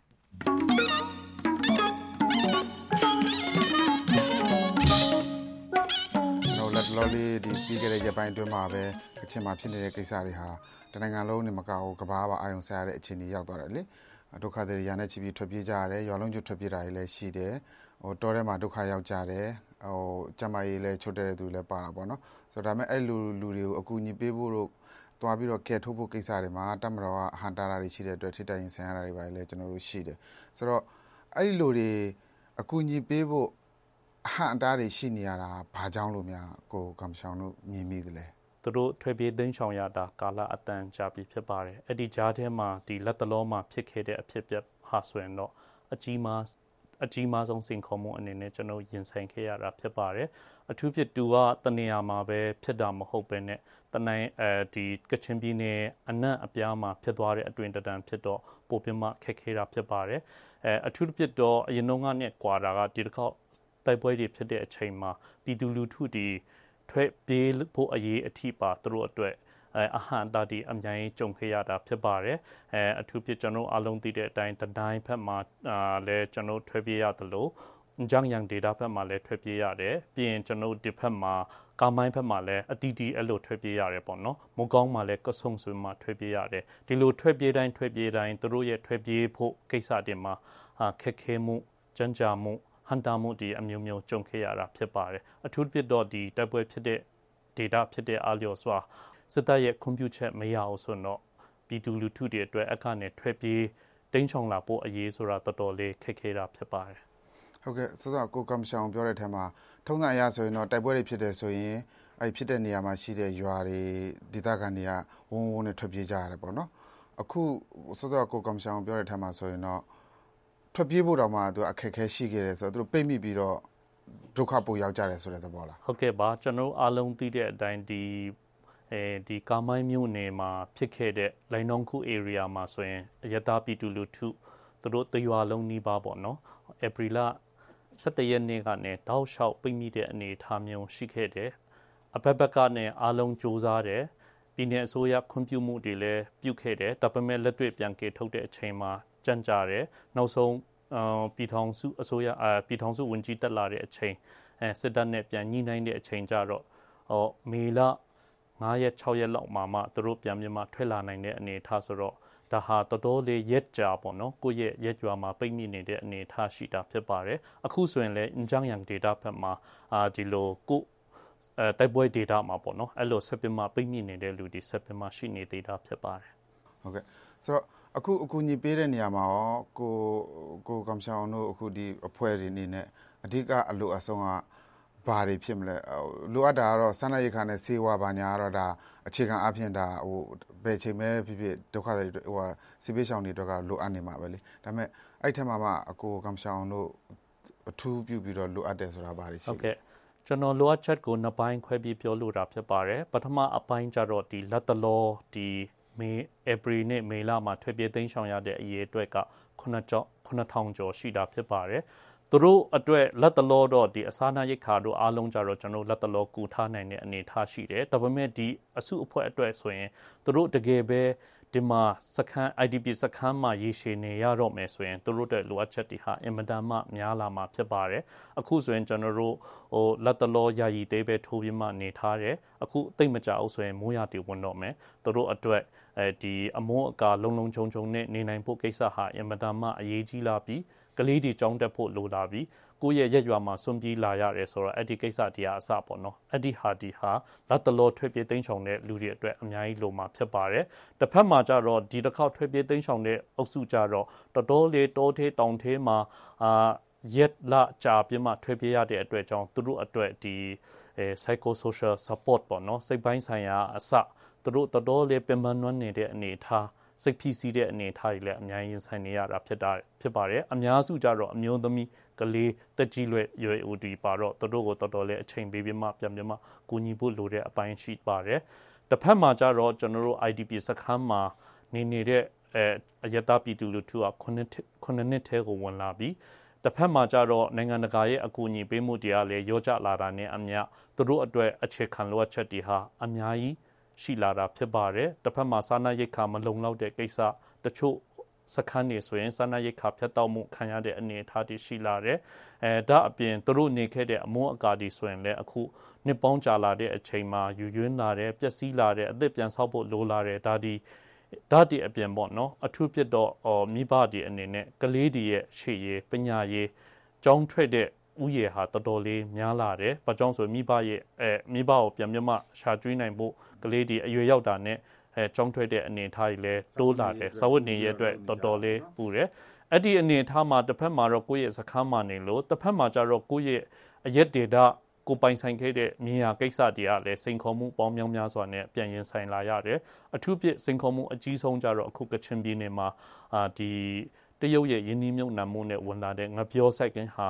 လော်လီဒီပြီးခဲ့တဲ့ရက်ပိုင်းအတွင်းမှာပဲကချင်မှာဖြစ်နေတဲ့ကိစ္စတွေဟာတနိုင်ငံလုံးနဲ့မကဘူးကဘာပါအာရုံစိုက်ရတဲ့အခြေအနေရောက်သွားတယ်လေဒုက္ခတွေရာနဲ့ချီပြီးထွက်ပြေးကြရတယ်ရွာလုံးကျွတ်ထွက်ပြေးတာတွေလည်းရှိတယ်တောထဲမှာဒုက္ခရောက်ကြတယ်ကျမကြီးလည်းချွတ်တဲ့သူလည်းပါတာပေါ့နော်ဆိုတော့ဒါပေမဲ့အဲ့လူတွေကိုအကူအညီပေးဖို့တော့တွားပြီးတော့ကယ်ထုတ်ဖို့ကိစ္စတွေမှာတမတော်ကဟန်တာတာတွေရှိတဲ့အတွက်ထိတိုင်ရင်ဆင်ရတာတွေပါလေကျွန်တော်တို့ရှိတယ်ဆိုတော့အဲ့ဒီလူတွေအကူအညီပေးဖို့ဟန်တာတွေရှိနေရတာဘာကြောင့်လို့များကိုကမ်ရှောင်းတို့မြင်မိတယ်လဲသူတို့ထွက်ပြေးသိမ်းရှောင်ရတာကာလအတန်ကြာပြီဖြစ်ပါတယ်အဲ့ဒီကြားထဲမှာဒီလက်တလုံးမှာဖြစ်ခဲ့တဲ့အဖြစ်ပြဟာဆိုရင်တော့အကြီးမားဆုံးစိန်ခေါ်မှုအနေနဲ့ကျွန်တော်ရင်ဆိုင်ခဲ့ရတာဖြစ်ပါတယ်အထူးဖြစ်သူကတနေရာမှာပဲဖြစ်တာမဟုတ်ပဲနဲ့တနိုင်ဒီကချင်ပြည်နယ်အနက်အပြားမှာဖြစ်သွားတဲ့အတွင်တန်ဖြစ်တော့ပိုပြမခက်ခဲတာဖြစ်ပါတယ်အထူးဖြစ်တော့အရင်ကနဲ့ကွာတာကဒီတစ်ခေါက်တိုက်ပွဲတွေဖြစ်တဲ့အချိန်မှာပြည်သူလူထုဒီထွက်ပြေးဖို့အရေးအထိပါသူတို့အတွက်အဟန့်တာဒီအများကြီးကြုံခဲ့ရတာဖြစ်ပါတယ်အထူးဖြစ်ကျွန်တော်အလုံးသိတဲ့အတိုင်းတိုင်းဘက်မှာလည်းကျွန်တော်ထွက်ပြေးရတယ်လို့ဂျန်ယန်ဒေတာဘက်မှာလည်းထွက်ပြေးရတယ်ပြီးရင်ကျွန်တော်ဒီဘက်မှာကာမိုင်းဘက်မှာလည်းအတီးတီအဲ့လိုထွက်ပြေးရတယ်ပေါ့နော်မုံကောင်းမှာလည်းကဆုံဆွေမှာထွက်ပြေးရတယ်ဒီလိုထွက်ပြေးတိုင်းသူတို့ရဲ့ထွက်ပြေးဖို့ကိစ္စတွေမှာခက်ခဲမှုကြမ်းကြာမှုဟန်တာမှုဒီအမျိုးမျိုးကြုံခဲ့ရတာဖြစ်ပါတယ်အထူးဖြစ်တော့ဒီတပ်ပွဲဖြစ်တဲ့ဒေတာဖြစ်တဲ့အာလျော်စွာစစ်တပ်ရဲ့ကွန်ပျူတာမရအောင်ဆိုတော့ပြည်သူလူထုတွေအတွက်အခနဲ့ထွက်ပြေးတင်းချောင်လာဖို့အရေးဆိုတာတော်တော်လေးခက်ခဲတာဖြစ်ပါတယ်ဟုတ်ကဲ့ဆိုတော့ကိုကမ်ရှောင်းပြောတဲ့အထက်မှာထုံးစံအရဆိုရင်တော့တိုက်ပွဲတွေဖြစ်တယ်ဆိုရင်အဲ့ဖြစ်တဲ့နေရာမှာရှိတဲ့ရွာတွေဒေသခံတွေကဝုန်းဝုန်းနဲ့ထွက်ပြေးကြရတယ်ပေါ့နော်အခုဆိုတော့ကိုကမ်ရှောင်းပြောတဲ့အထက်မှာဆိုရင်တော့ထွက်ပြေးဖို့တောင်မှသူအခက်အခဲရှိခဲ့တယ်ဆိုတော့သူတို့ပိတ်မိပြီးတော့ဒုက္ခပိုရောက်ကြတယ်ဆိုတဲ့သဘောလားဟုတ်ကဲ့ပါကျွန်တော်အားလုံးသိတဲ့အတိုင်းဒီကာမိုင်းမြို့နယ်မှာဖြစ်ခဲ့တဲ့လိုင်နှုံခု area မှာဆိုရင်အရသာပြည်သူလူထုသူတို့တရွာလုံးနှီးပါပေါ့နော်ဧပြီလ17ရက်နေ့ကနေတောက်လျှောက်ပိတ်မိတဲ့အနေအထားမျိုးရှိခဲ့တယ်အဘက်ဘက်ကနေအားလုံးစူးစမ်းတယ်ပြည်내အစိုးရခွင့်ပြုမှုတွေလည်းပြုခဲ့တယ်ဒါပေမဲ့လက်တွေ့ပြန်ကယ်ထုတ်တဲ့အချိန်မှာကြန့်ကြာတယ်နောက်ဆုံးပြည်ထောင်စုအစိုးရပြည်ထောင်စုဝန်ကြီးတက်လာတဲ့အချိန်စစ်တပ်နဲ့ပြန်ညှိနှိုင်းတဲ့အချိန်ကြတော့မေလ9ရက်6ရက်လောက်မှသူတို့ပြန်မြန်မာထွက်လာနိုင်တဲ့အနေအထားဆိုတော့ဒါဟာတော်တော်လေးရက်ကြာပေါ့နော်ကိုယ့်ရဲ့ရက်ကြွာမှာပိတ်မိနေတဲ့အနေအထားရှိတာဖြစ်ပါတယ်အခုဆိုရင်လည်းအင်ဂျန်ယန်ဒေတာဘက်မှာဒီလိုကိုတိုက်ပွဲ data မှာပေါ့နော်အဲ့လိုဆက်ပြမပိတ်မိနေတဲ့လူတွေဆက်ပြမရှိနေသေးတာဖြစ်ပါတယ်ဟုတ်ကဲ့ဆိုတော့အခုအကူအညီပေးတဲ့နေရာမှာရောကိုကမ်ရှောင်းတို့အခုဒီအဖွဲ့တွေအနေနဲ့အဓိကအလိုအဆုံးကဘာတွေဖြစ်မလဲလိုအပ်တာကတော့စမ်းရိတ်ခါနဲ့စေဝါဘာညာကတော့ဒါအခြေခံအဖြစ်ဒါဟိုဘယ်ချိန်ပဲဖြစ်ဒုက္ခတွေဟိုစီပေးရှောင်းတွေတော့ကလိုအပ်နေမှာပဲလေဒါပေမဲ့အဲ့ထက်မှာမှအကိုကမ်ရှောင်းတို့အထူးပြုပြီးတော့လိုအပ်တယ်ဆိုတာဘာတွေရှိလဲဟုတ်ကဲ့ကျွန်တော်လိုအပ်ချက်ကိုနှစ်ပိုင်းခွဲပြီးပြောလိုတာဖြစ်ပါတယ်ပထမအပိုင်းကျတော့ဒီလက်တလောဒီမေဧပြီနဲ့မေလမှာထွက်ပြေးသိမ်းဆောင်ရတဲ့အရေးအတွက်က9000ကျော်ရှိတာဖြစ်ပါတယ်သူတို့အတွက်လက်တလောတော့ဒီအစားနာရိတ်ခါတို့အားလုံးကြတော့ကျွန်တော်လက်တလောကူထားနိုင်တဲ့အနေအထားရှိတယ်ဒါပေမဲ့ဒီအစုအဖွဲ့အတွက်ဆိုရင်သူတို့တကယ်ပဲဒီမှာစခန်း IDP စခန်းမှာရေရှည်နေရတော့မယ်ဆိုရင်သူတို့တဲ့လိုအပ်ချက်တွေဟာအင်မတန်မှများလာမှာဖြစ်ပါတယ်အခုဆိုရင်ကျွန်တော်တို့လက်တလောယာယီသေးပဲထိုးပြီးမှနေထားတယ်အခုသိမ့်မကြအောင်ဆိုရင်မိုးရတီဝင်တော့မယ်သူတို့အတွက်ဒီအမုန်းအကာလုံခြုံနဲ့နေနိုင်ဖို့ကိစ္စဟာအင်မတန်မှအရေးကြီးလာပြီးကလေးတွေကြောင်းတက်ဖို့လိုလာပြီးကိုယ့်ရဲ့ရက်ရွာမှာစွန့်ပြေးလာရတယ်ဆိုတော့အဲ့ဒီကိစ္စတရားအစပေါ့နော်အဲ့ဒီဟာဒီဟာလက်တလောထွက်ပြေးသိမ်းဆောင်တဲ့လူတွေအတွက်အများကြီးလိုမှာဖြစ်ပါတယ်တစ်ဖက်မှာကျတော့ဒီတစ်ခေါက်ထွက်ပြေးသိမ်းဆောင်တဲ့အုပ်စုကြတော့တော်တော်လေးတောထဲတောင်ထဲမှာရက်လာကြာပြင်းမှထွက်ပြေးရတဲ့အတွက်ကြောင့်သူတို့အတွက်ဒီ psychosocial support ပေါ့နော်စိတ်ပိုင်းဆိုင်ရာအစသူတို့တော်တော်လေးပင်ပန်းနွမ်းနေတဲ့အနေအထားစိတ်ဖိစီးတဲ့အနေအထားတွေလည်းအများကြီးဆိုင်နေရတာဖြစ်ပါတယ်အများစုကြတော့အမျိုးသမီးကလေးတက်ကြီးရွယ်ဦးဒီပါတော့သူတို့ကိုတော်တော်လေးအချိန်ပေးပြီးမှပြန်ပြီးမှကူညီဖို့လိုတဲ့အပိုင်းရှိပါတယ်တစ်ဖက်မှာကြတော့ကျွန်တော်တို့ IDP စခန်းမှာနေနေတဲ့အယက်သားပြည်သူလူထုက9နှစ်ထဲကိုဝင်လာပြီးတစ်ဖက်မှာကြတော့နိုင်ငံတကာရဲ့အကူအညီပေးမှုတရားလည်းရောကြလာတာနဲ့အမျှသူတို့အတွက်အခြေခံလိုအပ်ချက်တွေဟာအများကြီးရှိလာတာဖြစ်ပါတယ်တစ်ဖက်မှာစာနာရိတ်ခါမလုံလောက်တဲ့ကိစ္စတချို့စခန်းနေဆိုရင်စာနာရိတ်ခါဖြတ်တောက်မှုခံရတဲ့အနေအထားတွေရှိလာတယ်ဒါအပြင်သူတို့နေခဲ့တဲ့အမုန်းအကာတွေဆိုရင်လည်းအခုနှစ်ပေါင်းကြာလာတဲ့အချိန်မှာယူယွင်းလာတယ်ပျက်စီးလာတယ်အသက်ပြန်ဆောက်ဖို့လိုလာတယ်ဒါဒီအပြင်ပေါ့နော်အထူးဖြစ်တော့မိဘတွေအနေနဲ့ကလေးတွေရဲ့ရှေ့ရေးပညာရေးကျောင်းထွက်တဲ့ဥယေဟာတော်တော်လေးများလာတယ်။ဘာကြောင့်ဆိုမိဘကိုပြန်ပြမရှာကျွေးနိုင်ဖို့ကလေးတွေအရွယ်ရောက်တာနဲ့ကျောင်းထွက်တဲ့အနေအထားတွေလည်းတိုးလာတယ်။စာဝတ်နေရေးအတွက်တော်တော်လေးပူတယ်။အဲ့ဒီအနေအထားမှာတစ်ဖက်မှာတော့ကိုယ့်ရဲ့စခန်းမှာနေလို့တစ်ဖက်မှာကျတော့ကိုယ့်ရဲ့အရက်ဒေတာကိုပိုင်ဆိုင်ခဲ့တဲ့မြေယာကိစ္စတွေကလည်းစိန်ခေါ်မှုပေါင်းများများစွာနဲ့ပြန်ရင်ဆိုင်လာရတယ်။အထူးဖြင့်စိန်ခေါ်မှုအကြီးဆုံးကျတော့အခုကချင်ပြည်နယ်မှာဒီတရုတ်ရဲ့ယင်းနှိမ့်မြုပ်နှံမှုနဲ့ဝင်လာတဲ့ငပြောစိုက်ကင်းဟာ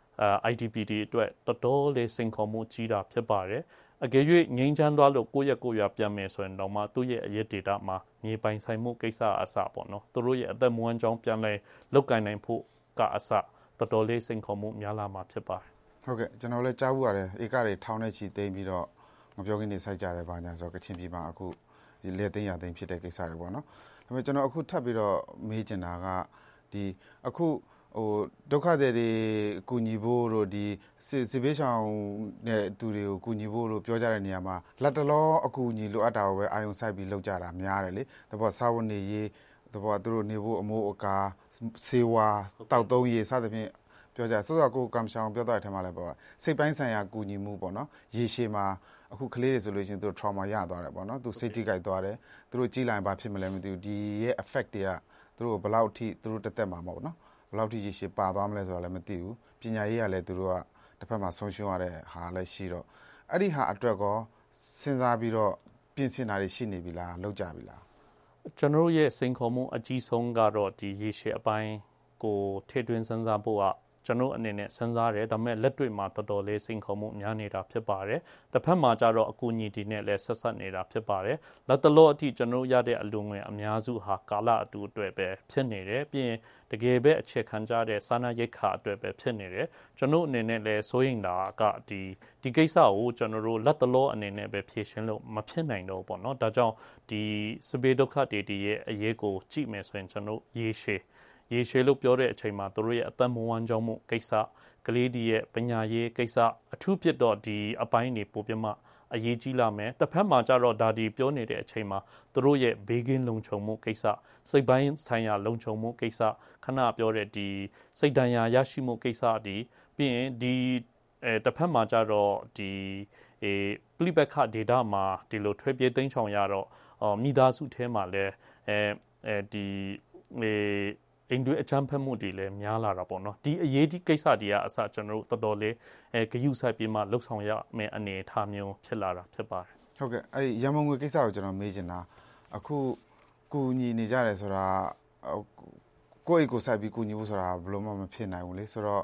IDP တွေအတွက်တော်တော်လေးစိန်ခေါ်မှုကြီးတာဖြစ်ပါတယ်အကယ်၍ငြိမ်းချမ်းသွားလို့ကိုယ့်ရွာပြန်မယ်ဆိုရင်တော့မှသူ့ရဲ့အရေးဒေတာမှာမြေပိုင်ဆိုင်မှုကိစ္စအစပေါ့နော်သူတို့ရဲ့အသက်မွေးကြောင်းပြန်လဲလုပ်ကိုင်နိုင်ဖို့ကအစတော်တော်လေးစိန်ခေါ်မှုများလာမှာဖြစ်ပါတယ်ဟုတ်ကဲ့ကျွန်တော်လည်းကြားဘူးရတယ်ဧကတွေထောင်နဲ့ချီသိမ်းပြီးတော့ငပြောခင်းနေစိုက်ကြတယ်ဗာညာဆိုတော့ကချင်ပြည်မှာအခုဒီလေသိမ်းရသိမ်းဖြစ်တဲ့ကိစ္စတွေပေါ့နော်ဒါပေမဲ့ကျွန်တော်အခုထပ်ပြီးတော့မေးချင်တာကဒီအခုဒုက္ခသည်တွေကူညီဖို့တို့ဒီစစ်ဘေးရှောင်တဲ့သူတွေကိုကူညီဖို့လို့ပြောကြတဲ့နေရာမှာလက်တလောအကူအညီလိုအပ်တာကိုပဲအာရုံစိုက်ပြီးလုပ်ကြတာများတယ်လေတဘောစာဝန်နေရေးတဘောသူတို့နေဖို့အမိုးအကာစေဝါတောက်သုံးရေးစသဖြင့်ပြောကြဆိုတော့ကိုကမ်ရှောင်ပြောတဲ့အထက်မှာလည်းပေါ့စိတ်ပိုင်းဆိုင်ရာကူညီမှုပေါ့နော်ရေရှည်မှာအခုကလေးတွေဆိုလို့ရှိရင်သူတို့ trauma ရသွားတယ်ပေါ့နော်သူစိတ်ထိခိုက်သွားတယ်သူတို့ကြီးလိုက်ဘာဖြစ်မလဲမသိဘူးဒီရဲ့ effect တွေကသူတို့ဘယ်လောက်ထိသူတို့တက်တက်မှာမဟုတ်နော်ဘယ်လောက်ထိရေရှည်ပါသွားမလဲဆိုတာလည်းမသိဘူးပညာရေးကလည်းသူတို့ကတစ်ဖက်မှာဆုံးရှုံးရတဲ့ဟာလည်းရှိတော့အဲ့ဒီဟာအတွက်ကောစဉ်းစားပြီးတော့ပြင်ဆင်တာတွေရှိနေပြီလားလုပ်ကြပြီလားကျွန်တော်ရဲ့စိန်ခေါ်မှုအကြီးဆုံးကတော့ဒီရေရှည်အပိုင်းကိုထည့်သွင်းစဉ်းစားဖို့ကကျွန်တော်အနေနဲ့စဉ်းစားတယ်ဒါပေမဲ့လက်တွေ့မှာတော်တော်လေးစိန်ခေါ်မှုများနေတာဖြစ်ပါတယ်တစ်ဖက်မှာကျတော့အကူအညီတွေနဲ့လည်းဆက်ဆက်နေတာဖြစ်ပါတယ်လက်တလောအထိကျွန်တော်ရတဲ့အလူငွေအများစုဟာကာလအတူအတွက်ပဲဖြစ်နေတယ်ပြီးရင်တကယ်ပဲအခြေခံကြတဲ့စာနာရိတ်ခါအတွက်ပဲဖြစ်နေတယ်ကျွန်တော်အနေနဲ့လည်းစိုးရိမ်တာကဒီကိစ္စကိုကျွန်တော်တို့လက်တလောအနေနဲ့ပဲဖြေရှင်းလို့မဖြစ်နိုင်တော့ဘူးပေါ့နော်ဒါကြောင့်ဒီစပေဒုက္ခတွေရဲ့အရေးကိုကြည့်မယ်ဆိုရင်ကျွန်တော်ရေရှည်လို့ပြောတဲ့အချိန်မှာသူတို့ရဲ့အသက်မွေးကြောင်းမှုကိစ္စကလေးတွေရဲ့ပညာရေးကိစ္စအထူးဖြစ်တော့ဒီအပိုင်းတွေပိုပြမအရေးကြီးလာမယ်တစ်ဖက်မှာကျတော့ဒါဒီပြောနေတဲ့အချိန်မှာသူတို့ရဲ့ဘေးကင်းလုံခြုံမှုကိစ္စစိတ်ပိုင်းဆိုင်ရာလုံခြုံမှုကိစ္စခဏပြောတဲ့ဒီစိတ်ဒဏ်ရာရရှိမှုကိစ္စဒီပြီးရင်ဒီတစ်ဖက်မှာကျတော့ဒီပလိပက္ခဒေတာမှာဒီလိုထွေးပြေးသိမ်းချောင်ရတော့မိသားစုထဲမှာလည်းဒီအိမ်တွေအချမ်းဖက်မှုတွေလည်းများလာတာပေါ့နော်ဒီအရေးကြီးကိစ္စတွေကအစကျွန်တော်တို့တော်တော်လေးဂရုစိုက်ပြီးမှလှုပ်ဆောင်ရမယ့်အနေအထားမျိုးဖြစ်လာတာဖြစ်ပါတယ်ဟုတ်ကဲ့အဲ့ရမုံငွေကိစ္စကိုကျွန်တော်မေးချင်တာအခုကူညီနေကြတယ်ဆိုတာကိုယ့်အိတ်ကိုစိုက်ပြီးကူညီဖို့ဆိုတာဘယ်လိုမှမဖြစ်နိုင်ဘူးလေဆိုတော့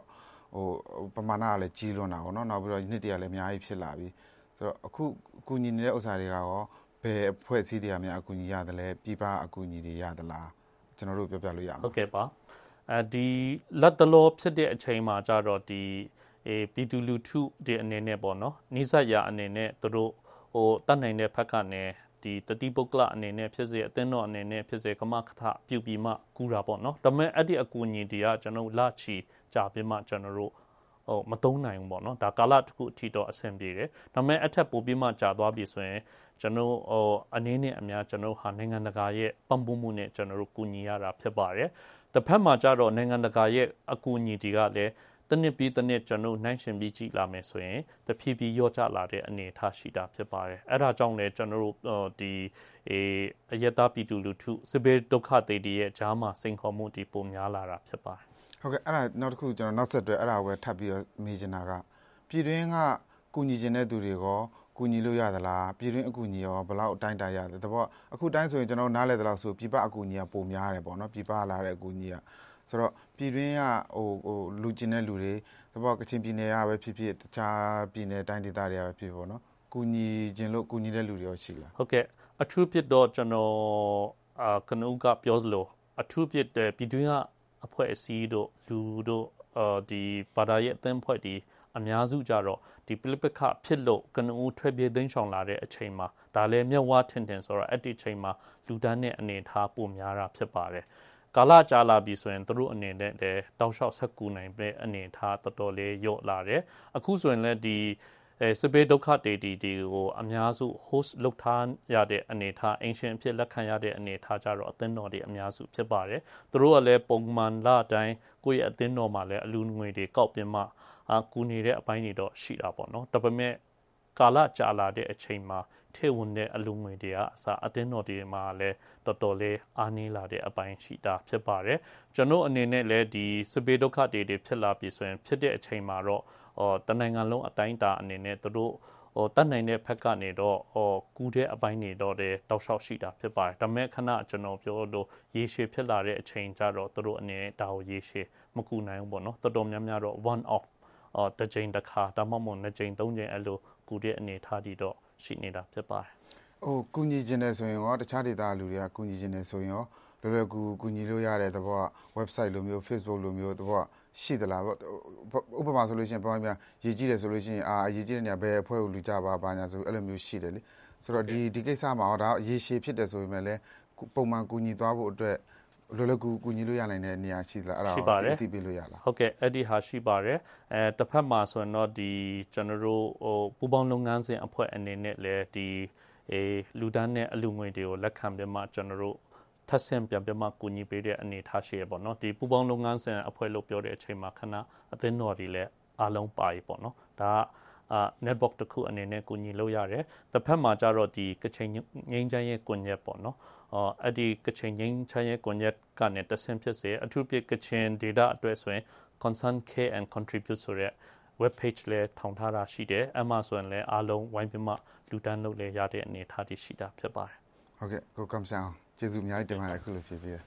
ပမာဏကလည်းကြီးလွန်းတာပေါ့နော်နောက်ပြီးတော့နှစ်တရလည်းအများကြီးဖြစ်လာပြီဆိုတော့အခုအကူအညီနေတဲ့ဥစ္စာတွေကရောဘယ်အဖွဲ့အစည်းတွေကများအကူအညီရတယ်လဲပြည်ပအကူအညီတွေရသလားကျွန်တော်တို့ပြောပြလို့ရမှာဟုတ်ကဲ့ပါဒီလက်တလောဖြစ်တဲ့အချိန်မှာကြတော့ဒီပြည်သူလူထုဒီအနေနဲ့ပေါ့နော်နိစ္စရာအနေနဲ့သူတို့တတ်နိုင်တဲ့ဘက်ကနေဒီတတိပုဂ္ဂလအနေနဲ့ဖြစ်စေအသင်းတော်အနေနဲ့ဖြစ်စေကမခထပြုပြီးမှကူတာပေါ့နော်ဒါပေမဲ့အဲ့ဒီအကူအညီတွေကကျွန်တော်လချီကြာပြီးမှကျွန်တော်တို့မသုံးနိုင်ဘူးပေါ့နော်ဒါကာလတစ်ခုအထိတော့အဆင်ပြေတယ်ဒါပေမဲ့အထက်ပို့ပြီးမှကြာသွားပြီဆိုရင်ကျွန်တော်အနေနဲ့အများကျွန်တော်ဟာနိုင်ငံတကာရဲ့ပံ့ပိုးမှုနဲ့ကျွန်တော်တို့ကူညီရတာဖြစ်ပါတယ်တစ်ဖက်မှာကျတော့နိုင်ငံတကာရဲ့အကူအညီတွေကလည်းတနစ်ပြီးတနစ်ကျွန်တော်နိုင်ရှင်ပြီးကြည့်လာမယ်ဆိုရင်တဖြည်းဖြည်းရော့ကျလာတဲ့အနေအထားရှိတာဖြစ်ပါတယ်အဲ့ဒါကြောင့်လည်းကျွန်တော်တို့ဒီအယက်သားပြည်သူလူထုစစ်ဘေးဒုက္ခတွေရဲ့ဂျားမှာစိန်ခေါ်မှုဒီပုံများလာတာဖြစ်ပါတယ်ဟုတ်ကဲ့အဲ့ဒါနောက်တစ်ခုကျွန်တော်နောက်ဆက်တွဲအဲ့ဒါကိုပဲထပ်ပြီးတော့မေးချင်တာကပြည်တွင်းကကူညီခြင်းတဲ့သူတွေရောကူညီလို့ရသလားပြည်တွင်းအကူအညီရောဘယ်လောက်အတိုင်းတာရတယ်တဘောအခုတိုင်းဆိုရင်ကျွန်တော်နားလည်သလောက်ဆိုပြည်ပအကူအညီကပုံများတယ်ပေါ့နော်ပြည်ပလာတဲ့အကူအညီကဆိုတော့ပြည်တွင်းကလူကျင်တဲ့လူတွေတဘောကချင်ပြည်နယ်ကပဲဖြစ်ဖြစ်တခြားပြည်နယ်တိုင်းဒေသတွေကပဲဖြစ်ပေါ့နော်ကူညီခြင်းလို့ကူညီတဲ့လူတွေရောရှိလားဟုတ်ကဲ့အထူးဖြစ်တော့ကျွန်တော်ကနုကပြောသလိုအထူးဖြစ်တဲ့ပြည်တွင်းကအဖွဲ့အစည်းတို့လူတို့ဒီဘာသာရေးအသင်းဖွဲ့ဒီအများစုကြတော့ဒီပလပခဖြစ်လို့ကနဦးထွက်ပြေးသိမ်းဆောင်လာတဲ့အချိန်မှာဒါလည်းမျက်ဝါးထင်ထင်ဆိုတော့အဲ့ဒီချိန်မှာလူတန်းနဲ့အနေထားပုံများတာဖြစ်ပါတယ်ကာလကြာလာပြီဆိုရင်သူတို့အနေနဲ့လည်းတောက်လျှောက်ဆက်ကူနိုင်တဲ့အနေထားတော်တော်လေးရော့လာတယ်အခုဆိုရင်လည်းဒီစစ်ဘေးဒုက္ခတွေကိုအများစု host လုပ်ထားရတဲ့အနေထားအင်ရှင်ဖြစ်လက်ခံရတဲ့အနေထားကြတော့အသင်းတော်တွေအများစုဖြစ်ပါတယ်သူတို့ကလည်းပုံမှန်လတိုင်းကိုယ့်ရဲ့အသင်းတော်မှာလည်းအလူငွေတွေကောက်ပြီးမှကူနေတဲ့အပိုင်းတွေတော့ရှိတာပေါ့နော်ဒါပေမဲ့ကာလကြာလာတဲ့အချိန်မှာထေဝင်တဲ့အလူငွေတွေကအစားအသင်းတော်တွေမှာလည်းတော်တော်လေးအားနည်းလာတဲ့အပိုင်းရှိတာဖြစ်ပါတယ်ကျွန်တော်အနေနဲ့လည်းဒီစစ်ဘေးဒုက္ခတွေဖြစ်လာပြီဆိုရင်ဖြစ်တဲ့အချိန်မှာတော့တနိုင်ငံလုံးအတိုင်းအတာအနေနဲ့သူတို့တတ်နိုင်တဲ့ဘက်ကနေတော့ကူတဲ့အပိုင်းတွေတော့တောက်လျှောက်ရှိတာဖြစ်ပါတယ်ဒါပေမဲ့ခဏကျွန်တော်ပြောလို့ရေရှည်ဖြစ်လာတဲ့အချိန်ကျတော့သူတို့အနေနဲ့ဒါကိုရေရှည်မကူနိုင်ဘူးပေါ့နော်တော်တော်များများတော့ one off တစ်ချိန်တစ်ခါဒါမှမဟုတ်နှစ်ချိန်သုံးချိန်အဲ့လိုကူတဲ့အနေထားတွေတော့ရှိနေတာဖြစ်ပါတယ်ကူညီခြင်းနဲ့ဆိုရင်ရောတခြားဒေသလူတွေကကူညီခြင်းနဲ့ဆိုရင်ရောလွယ်လွယ်ကူညီလို့ရတဲ့သဘောက website လိုမျိုး Facebook လိုမျိုးသဘောရှိသလားဥပမာဆိုလို့ရှိရင်ဘာမှမရေးကြည့်တယ်ဆိုလို့ရှိရင်ရေးကြည့်တဲ့နေရာဘယ်အဖွဲ့ကိုလူကြပါဘာညာဆိုအဲ့လိုမျိုးရှိတယ်လေဆိုတော့ဒီကိစ္စမှာဒါရေရှည်ဖြစ်တယ်ဆိုပေမဲ့လည်းပုံမှန်ကူညီသွားဖို့အတွက်လွယ်လွယ်ကူညီလို့ရနိုင်တဲ့နေရာရှိသလားအဲ့ဒါကိုသိပြလို့ရလားဟုတ်ကဲ့အဲ့ဒီဟာရှိပါတယ်တစ်ဖက်မှာဆိုရင်တော့ဒီကျွန်တော်တို့ပူပေါင်းလုပ်ငန်းစဉ်အဖွဲ့အနေနဲ့လည်းဒီလူဒန်းနဲ့အလူငွေတွေကိုလက်ခံပြီးမှကျွန်တော်တို့ထပ်ဆင့်ပြန်ပြန်မှကူညီပေးတဲ့အနေထားရှိရပေါ့နော်ဒီပူပေါင်းလုပ်ငန်းစဉ်အဖွဲ့လို့ပြောတဲ့အချိန်မှာခဏအသင်းတော်တွေလည်းအားလုံးပါပြီပေါ့နော်ဒါnetwork တစ်ခုအနေနဲ့ကူညီလို့ရတယ်တစ်ဖက်မှာကျတော့ဒီကချင်ငိမ့်ချမ်းရဲ့ကွန်ရက်ပေါ့နော်အဲ့ဒီကချင်ငိမ့်ချမ်းရဲ့ကွန်ရက်ကနေတဆင့်ဖြစ်စေအထူးဖြင့်ကချင် data အတွက်ဆိုရင် concern care and contribute ဆိုတဲ့ web page လဲထောင်ထားတာရှိတယ်အမှဆိုရင်လည်းအားလုံးဝိုင်းပြီးမှလူတန်းလုပ်လဲရတဲ့အနေအထားတွေရှိတာဖြစ်ပါတယ်ဟုတ်ကဲ့ကိုကမ်ဆန်ကျေးဇူးအများကြီးတင်ပါတယ်အခုလိုဖြည့်ပေး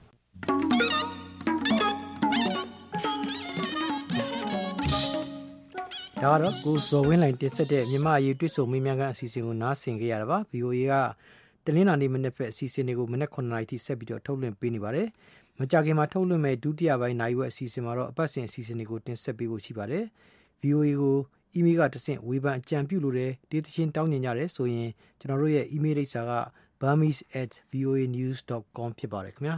ဒါကတော့ကိုဇော်ဝင်းလိုင်တင်ဆက်တဲ့မြန်မာအရေးတွေ့ဆုံမေးမြန်းခန်းအစီအစဉ်ကိုနားဆင်ကြရတာပါ VOA ကတနင်္လာနေ့မနေ့ဖက်အစီအစဉ်တွေကိုမနေ့9:00 နာရီထိဆက်ပြီးတော့ထုတ်လွှင့်ပေးနေပါတယ်မကြခင်မှာထုတ်လွှင့်မဲ့ဒုတိယပိုင်းနိုင်ဝက်အစီအစဉ်မှာတော့အပတ်စဉ်အစီအစဉ်တွေကိုတင်ဆက်ပေးဖို့ရှိပါတယ် VOA ကိုအီးမေးလ်ကတဆင့်ဝေဖန်အကြံပြုလို့တဲ့ဒေသချင်းတောင်းညင်ကြတယ်ဆိုရင်ကျွန်တော်တို့ရဲ့အီးမေးလ်လိပ်စာကburmese@voanews.com ဖြစ်ပါတယ်ခင်ဗျာ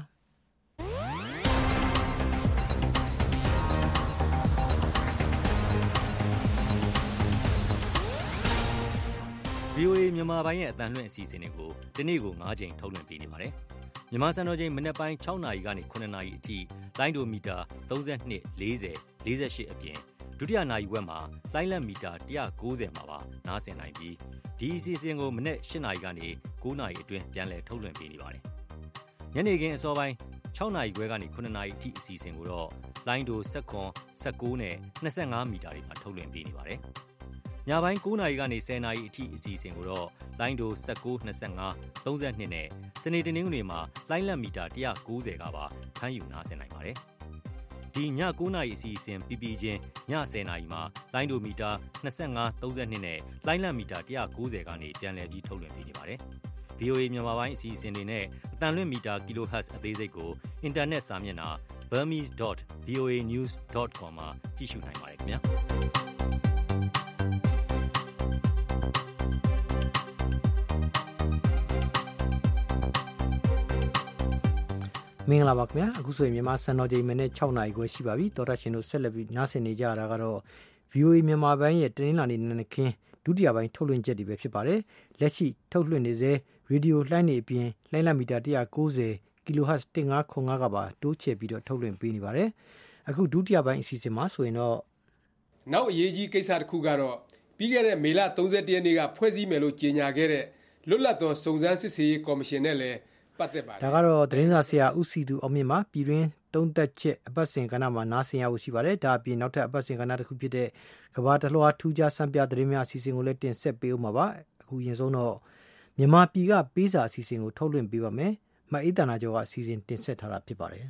VOA မြန်မာပိုင်းရဲ့အတန်လွှင့်အစီအစဉ်တွေကိုဒီနေ့ကို9ချိန်ထုတ်လွှင့်ပေးနေပါတယ်။မြန်မာစံတော်ချိန်မနေ့ပိုင်း6နာရီကနေ9နာရီအထိလိုင်းဒိုမီတာ32 40 48အပြင်ဒုတိယနာရီဝက်မှာလိုင်းလက်မီတာ190မှာပါနားဆင်နိုင်ပြီးဒီအစီအစဉ်ကိုမနေ့8နာရီကနေ9နာရီအတွင်းပြန်လည်ထုတ်လွှင့်ပေးနေပါတယ်။ညနေခင်းအစောပိုင်း6နာရီခွဲကနေ9နာရီအထိအစီအစဉ်ကိုတော့လိုင်းဒို19နဲ့25မီတာတွေမှာထုတ်လွှင့်ပေးနေပါတယ်။ညပိုင်း9နာရီကနေ10နာရီအထိအစီအစဉ်ကိုတော့လိုင်းဒို19 25 32နဲ့စနေတနင်္ဂနွေမှာလိုင်းလက်မီတာ190ကပါဖမ်းယူနားဆင်နိုင်ပါတယ်။ဒီည9:00 နာရီအစီအစဉ်ပြီးချင်းည10:00 နာရီမှာလိုင်းဒိုမီတာ25 32နဲ့လိုင်းလံမီတာ190ကနေပြန်လည်ပြီးထုတ်လွှင့်ပေးနေပါတယ်။ VOA မြန်မာပိုင်းအစီအစဉ်တွေနဲ့အတန်လွင့်မီတာ kHz အသေးစိတ်ကိုအင်တာနက်စာမျက်နှာ burmese.voanews.com မှာကြည့်ရှုနိုင်ပါတယ်ခင်ဗျာ။မင်္ဂလာပါခင်ဗျာအခုဆိုရင်မြန်မာစံတော်ချိန်မိနစ်6နာရီခွဲရှိပါပြီတော်ရရှင်တို့ဆက်လက်ပြီးနားဆင်နေကြရတာကတော့ VOA မြန်မာပိုင်းရဲ့တင်းလာနေနေခင်းဒုတိယပိုင်းထုတ်လွှင့်ချက်တွေပဲဖြစ်ပါတယ်လက်ရှိထုတ်လွှင့်နေစေရေဒီယိုလှိုင်းနေအပြင်လှိုင်းလမီတာ190 kHz 1505ကပါတိုးချဲ့ပြီးတော့ထုတ်လွှင့်ပေးနေပါတယ်အခုဒုတိယပိုင်းအစီအစဉ်မှာဆိုရင်တော့နောက်အရေးကြီးကိစ္စတစ်ခုကတော့ပြီးခဲ့တဲ့မေလ31ရက်နေ့ကဖွဲ့စည်းမယ်လို့ကြေညာခဲ့တဲ့လွတ်လပ်သောစုံစမ်းစစ်ဆေးရေးကော်မရှင်နဲ့လည်းပတ်သက်ပါတယ်ဒါကတော့သတင်းစာဆရာဦးစီသူအောင်မြင့်မှာပြည်တွင်းသုံးသက်ချက်အပတ်စဉ်ကဏ္ဍမှာနားဆင်ရဖို့ရှိပါတယ်ဒါအပြင်နောက်ထပ်အပတ်စဉ်ကဏ္ဍတစ်ခုဖြစ်တဲ့ကမ္ဘာတလွှားထူးခြားစံပြသတင်းများအစီအစဉ်ကိုလည်းတင်ဆက်ပေးဦးမှာပါအခုရင်ဆုံးတော့မြန်မာပြည်ကပေးစာအစီအစဉ်ကိုထုတ်လွှင့်ပေးပါမယ်မအေးတနာကျော်ကအစီအစဉ်တင်ဆက်ထားတာဖြစ်ပါတယ်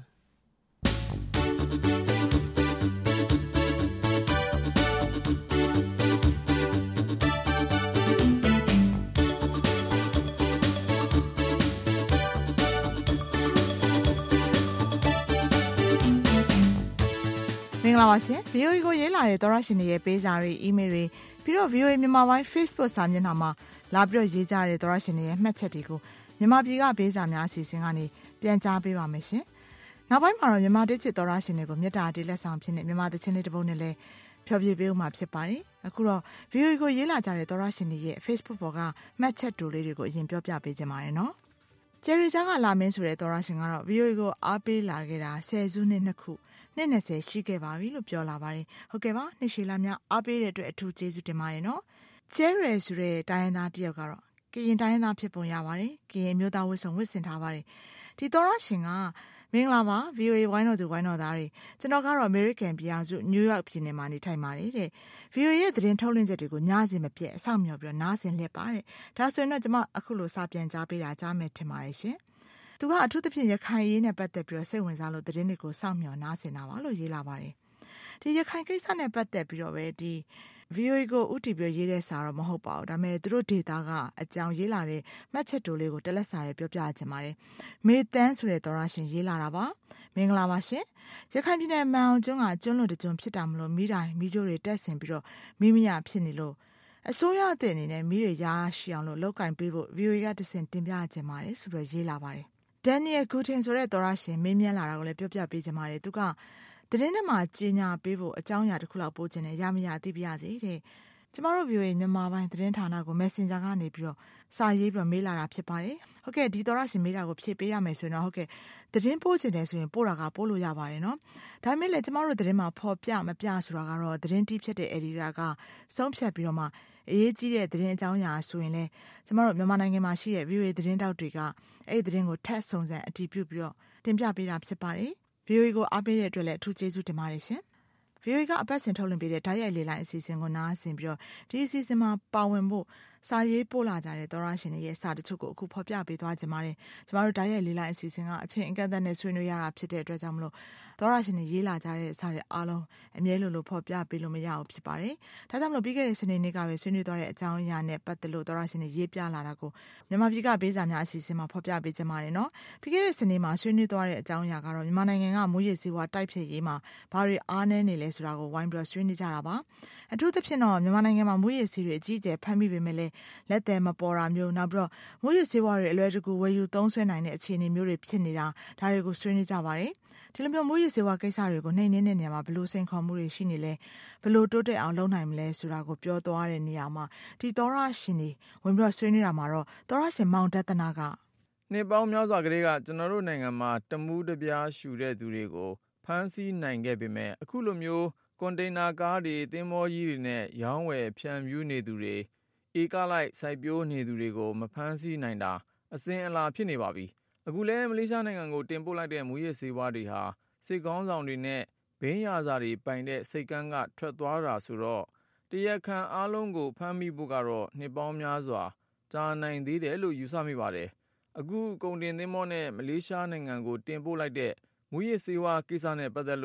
မင်္ဂလာပါရှင် VOA ကိုရေးလာတဲ့သောရရှင်တွေရဲ့ပေးစာတွေ email တွေပြီးတော့ VOA မြန်မာပိုင်း Facebook စာမျက်နှာမှာလာပြီးတော့ရေးကြတဲ့သောရရှင်တွေရဲ့မှတ်ချက်တွေကိုမြန်မာပြည်ကပေးစာများအစီအစဉ်ကနေပြန်ကြားပေးပါမယ်ရှင်နောက်ပိုင်းမှာတော့မြန်မာတစ်ချစ်သောရရှင်တွေကိုမြတ်တာတေးလက်ဆောင်ဖြစ်နေမြန်မာသချင်းလေးတစ်ပုဒ်နဲ့လည်းဖျော်ဖြေပေးဦးမှာဖြစ်ပါတယ်အခုတော့ VOA ကိုရေးလာကြတဲ့သောရရှင်တွေရဲ့ Facebook ပေါ်ကမှတ်ချက်တူလေးတွေကိုအရင်ပြောပြပေးခြင်းပါတယ်နော်ဂျယ်ရီဂျာကလာမင်းဆိုတဲ့သောရရှင်ကတော့ VOA ကိုအားပေးလာခဲ့တာ10စုနှစ်2ခုနှစ်20ရှိခဲ့ပါပြီလို့ပြောလာပါတယ်ဟုတ်ကဲ့ပါနှစ်ရှည်လများအားပေးတဲ့အတွက်အထူးကျေးဇူးတင်ပါတယ်နော်ကျဲရယ်ဆိုတဲ့တိုင်းရင်းသားတယောက်ကတော့ကရင်တိုင်းရင်းသားဖြစ်ပုံရပါတယ်ကရင်မျိုးသားဝတ်စုံဝတ်ဆင်ထားပါတယ်ဒီသောရရှင်ကမင်္ဂလာပါ VOA ဝိုင်းတော်သူဝိုင်းတော်သားတွေကျွန်တော်ကတော့ American ပြည်အောင်စုနယူးယောက်ပြည်နယ်မှာနေထိုင်ပါတယ်တဲ့ VOA ရဲ့သတင်းထုတ်လွှင့်ချက်တွေကိုညစဉ်မပြတ်အဆောင်မြော်ပြီးတော့နားဆင်လက်ပါတဲ့ဒါဆိုရင်တော့ကျွန်မအခုလိုစာပြန်ကြားပေးတာကြားမယ်ထင်ပါတယ်ရှင်သူကအထူးသဖြင့်ရခိုင်ရေးနဲ့ပတ်သက်ပြီးတော့စိတ်ဝင်စားလို့သတင်းတွေကိုစောင့်မျှော်နားဆင်တာပါလို့ရေးလာပါတယ်ဒီရခိုင်ကိစ္စနဲ့ပတ်သက်ပြီးတော့ပဲဒီ VOA ကိုဥတီပြောရေးတဲ့စာတော့မဟုတ်ပါဘူးဒါပေမဲ့သူတို့ဒေတာကအကြောင်းရေးလာတဲ့မှတ်ချက်တိုလေးကိုတက်လက်စာတွေပြောပြချင်ပါတယ်မေတန်းဆိုတဲ့သောရရှင်ရေးလာတာပါမင်္ဂလာပါရှင်ရခိုင်ပြည်နယ်မန်အောင်ကျွန်းကကျွန်းလွန်တကျွန်းဖြစ်တာမလို့မိတိုင်းမိကျိုးတွေတက်ဆင်ပြီးတော့မိမရဖြစ်နေလို့အစိုးရအသည့်အနေနဲ့မိရရရှိအောင်လို့လောက်ကင်ပေးဖို့ VOA ကတဆင့်တင်ပြချင်ပါတယ်ဆိုတော့ရေးလာပါတယ်Daniel Guten ဆိုတဲ့သောရရှင်မေးမြန်းလာတာကိုလည်းပြောပြပေးချင်ပါတယ်သူကသတင်းထဲမှာကြီးညာပေးဖို့အကြောင်းအရာတစ်ခုလောက်ပို့ချင်တယ်ရမရသိပြရစေတဲ့ကျမတို့ VOA မြန်မာပိုင်းသတင်းဌာနကို Messenger ကနေပြီးတော့စာရေးပြီးတော့မေးလာတာဖြစ်ပါတယ်ဟုတ်ကဲ့ဒီသောရရှင်မေးတာကိုဖြည့်ပေးရမယ်ဆိုရင်တော့ဟုတ်ကဲ့သတင်းပို့ချင်တယ်ဆိုရင်ပို့တာကပို့လို့ရပါတယ်နော်ဒါပေမဲ့လည်းကျမတို့သတင်းမှာဖော်ပြမပြဆိုတာကတော့သတင်းတီးဖြစ်တဲ့ editor ကဆုံးဖြတ်ပြီးတော့မှအရေးကြီးတဲ့သတင်းအကြောင်းအရာဆိုရင်လည်းကျမတို့မြန်မာနိုင်ငံမှာရှိတဲ့ VOA သတင်းတောက်တွေကအဲ့ဒီသတင်းကိုထပ်စုံစမ်းအတည်ပြုပြီးတော့တင်ပြပေးတာဖြစ်ပါတယ် VOA ကိုအားပေးတဲ့အတွက်လည်းအထူးကျေးဇူးတင်ပါတယ်ရှင် VOA ကအပတ်စဉ်ထုတ်လွှင့်ပေးတဲ့ဓာတ်ရိုက်လေလိုင်းအစီအစဉ်ကိုနားဆင်ပြီးတော့ဒီအစီအစဉ်မှာပါဝင်ဖို့စာရေးပို့လာကြတဲ့သောရရှင်တွေရဲ့စာတချို့ကိုအခုဖော်ပြပေးသွားကြပါမယ်ကျမတို့ဓာတ်ရိုက်လေလိုင်းအစီအစဉ်ကအချိန်အကန့်အသတ်နဲ့ဆွေးနွေးရတာဖြစ်တဲ့အတွက်ကြောင့်မလို့သောရရှင်တွေရေးလာကြတဲ့စာတွေအားလုံးအမြဲလိုဖော်ပြပေးလို့မရဘူးဖြစ်ပါတယ်ဒါကြောင့်မလို့ပြီးခဲ့တဲ့စနေနေ့ကပဲဆွေးနွေးသွားတဲ့အကြောင်းအရာနဲ့ပတ်သက်လို့သောရရှင်တွေရေးပြလာတာကိုမြန်မာပြည်ကပေးစာများအစီအစဉ်မှာဖော်ပြပေးကြပါတယ်နော်ပြီးခဲ့တဲ့စနေမှာဆွေးနွေးသွားတဲ့အကြောင်းအရာကတော့မြန်မာနိုင်ငံကမူရည်စေဝါတိုက်ဖြည့်ရေးမှာဘာတွေအားနည်းနေလဲဆိုတာကိုဝိုင်းပြီးဆွေးနွေးကြတာပါအထူးသဖြင့်တော့မြန်မာနိုင်ငံမှာမူရည်စေတွေအကြီးအကျယ်ဖမ်းမိပေမဲ့လည်းလက်သည်မပေါ်တာမျိုးနောက်ပြီးတော့မူရည်စေဝါတွေအလွယ်တကူဝယ်ယူသုံးစွဲနိုင်တဲ့အခြေအနေမျိုးတွေဖြစ်နေတာဒါတွေကိုဆွေးနွေးကြပါတယ်ဒီလိုမျိုးမူရည်စေဝါကိစ္စတွေကိုနှိမ့်နေတဲ့နေရာမှာဘလို့စိန်ခေါ်မှုတွေရှိနေလဲဘလို့တိုးတက်အောင်လုပ်နိုင်မလဲဆိုတာကိုပြောသွားတဲ့နေရာမှာဒီသောရရှင်တွေဝင်ပြီးဆွေးနွေးတာမှာတော့သောရရှင်မောင်ဒသနာကနှစ်ပေါင်းများစွာကလေးကကျွန်တော်တို့နိုင်ငံမှာတမူးတပြားရှူတဲ့သူတွေကိုဖမ်းဆီးနိုင်ခဲ့ပေမဲ့အခုလိုမျိုးကွန်တိန်နာကားတွေသင်္ဘောကြီးတွေနဲ့ရောင်းဝယ်ဖြန့်ဖြူးနေသူတွေဧကလိုက်စိုက်ပျိုးနေသူတွေကိုမဖမ်းဆီးနိုင်တာအစဉ်အလာဖြစ်နေပါပြီအခုလဲမလေးရှားနိုင်ငံကိုတင်ပို့လိုက်တဲ့မူရစ်ဆေးဝါးတွေဟာစစ်ကောင်းဆောင်တွေနဲ့ဘိန်းရာဇာတွေပိုင်တဲ့စိတ်ကန်းကထွက်သွားတာဆိုတော့တရားခံအားလုံးကိုဖမ်းမိဖို့ကတော့နှစ်ပေါင်းများစွာကြာနိုင်သေးတယ်လို့ယူဆမိပါတယ်အခုကုန်တင်သင်္ဘောနဲ့မလေးရှားနိုင်ငံကိုတင်ပို့လိုက်တဲ့မူရစ်ဆေးဝါးကိစ္စနဲ့ပတ်သက်လို့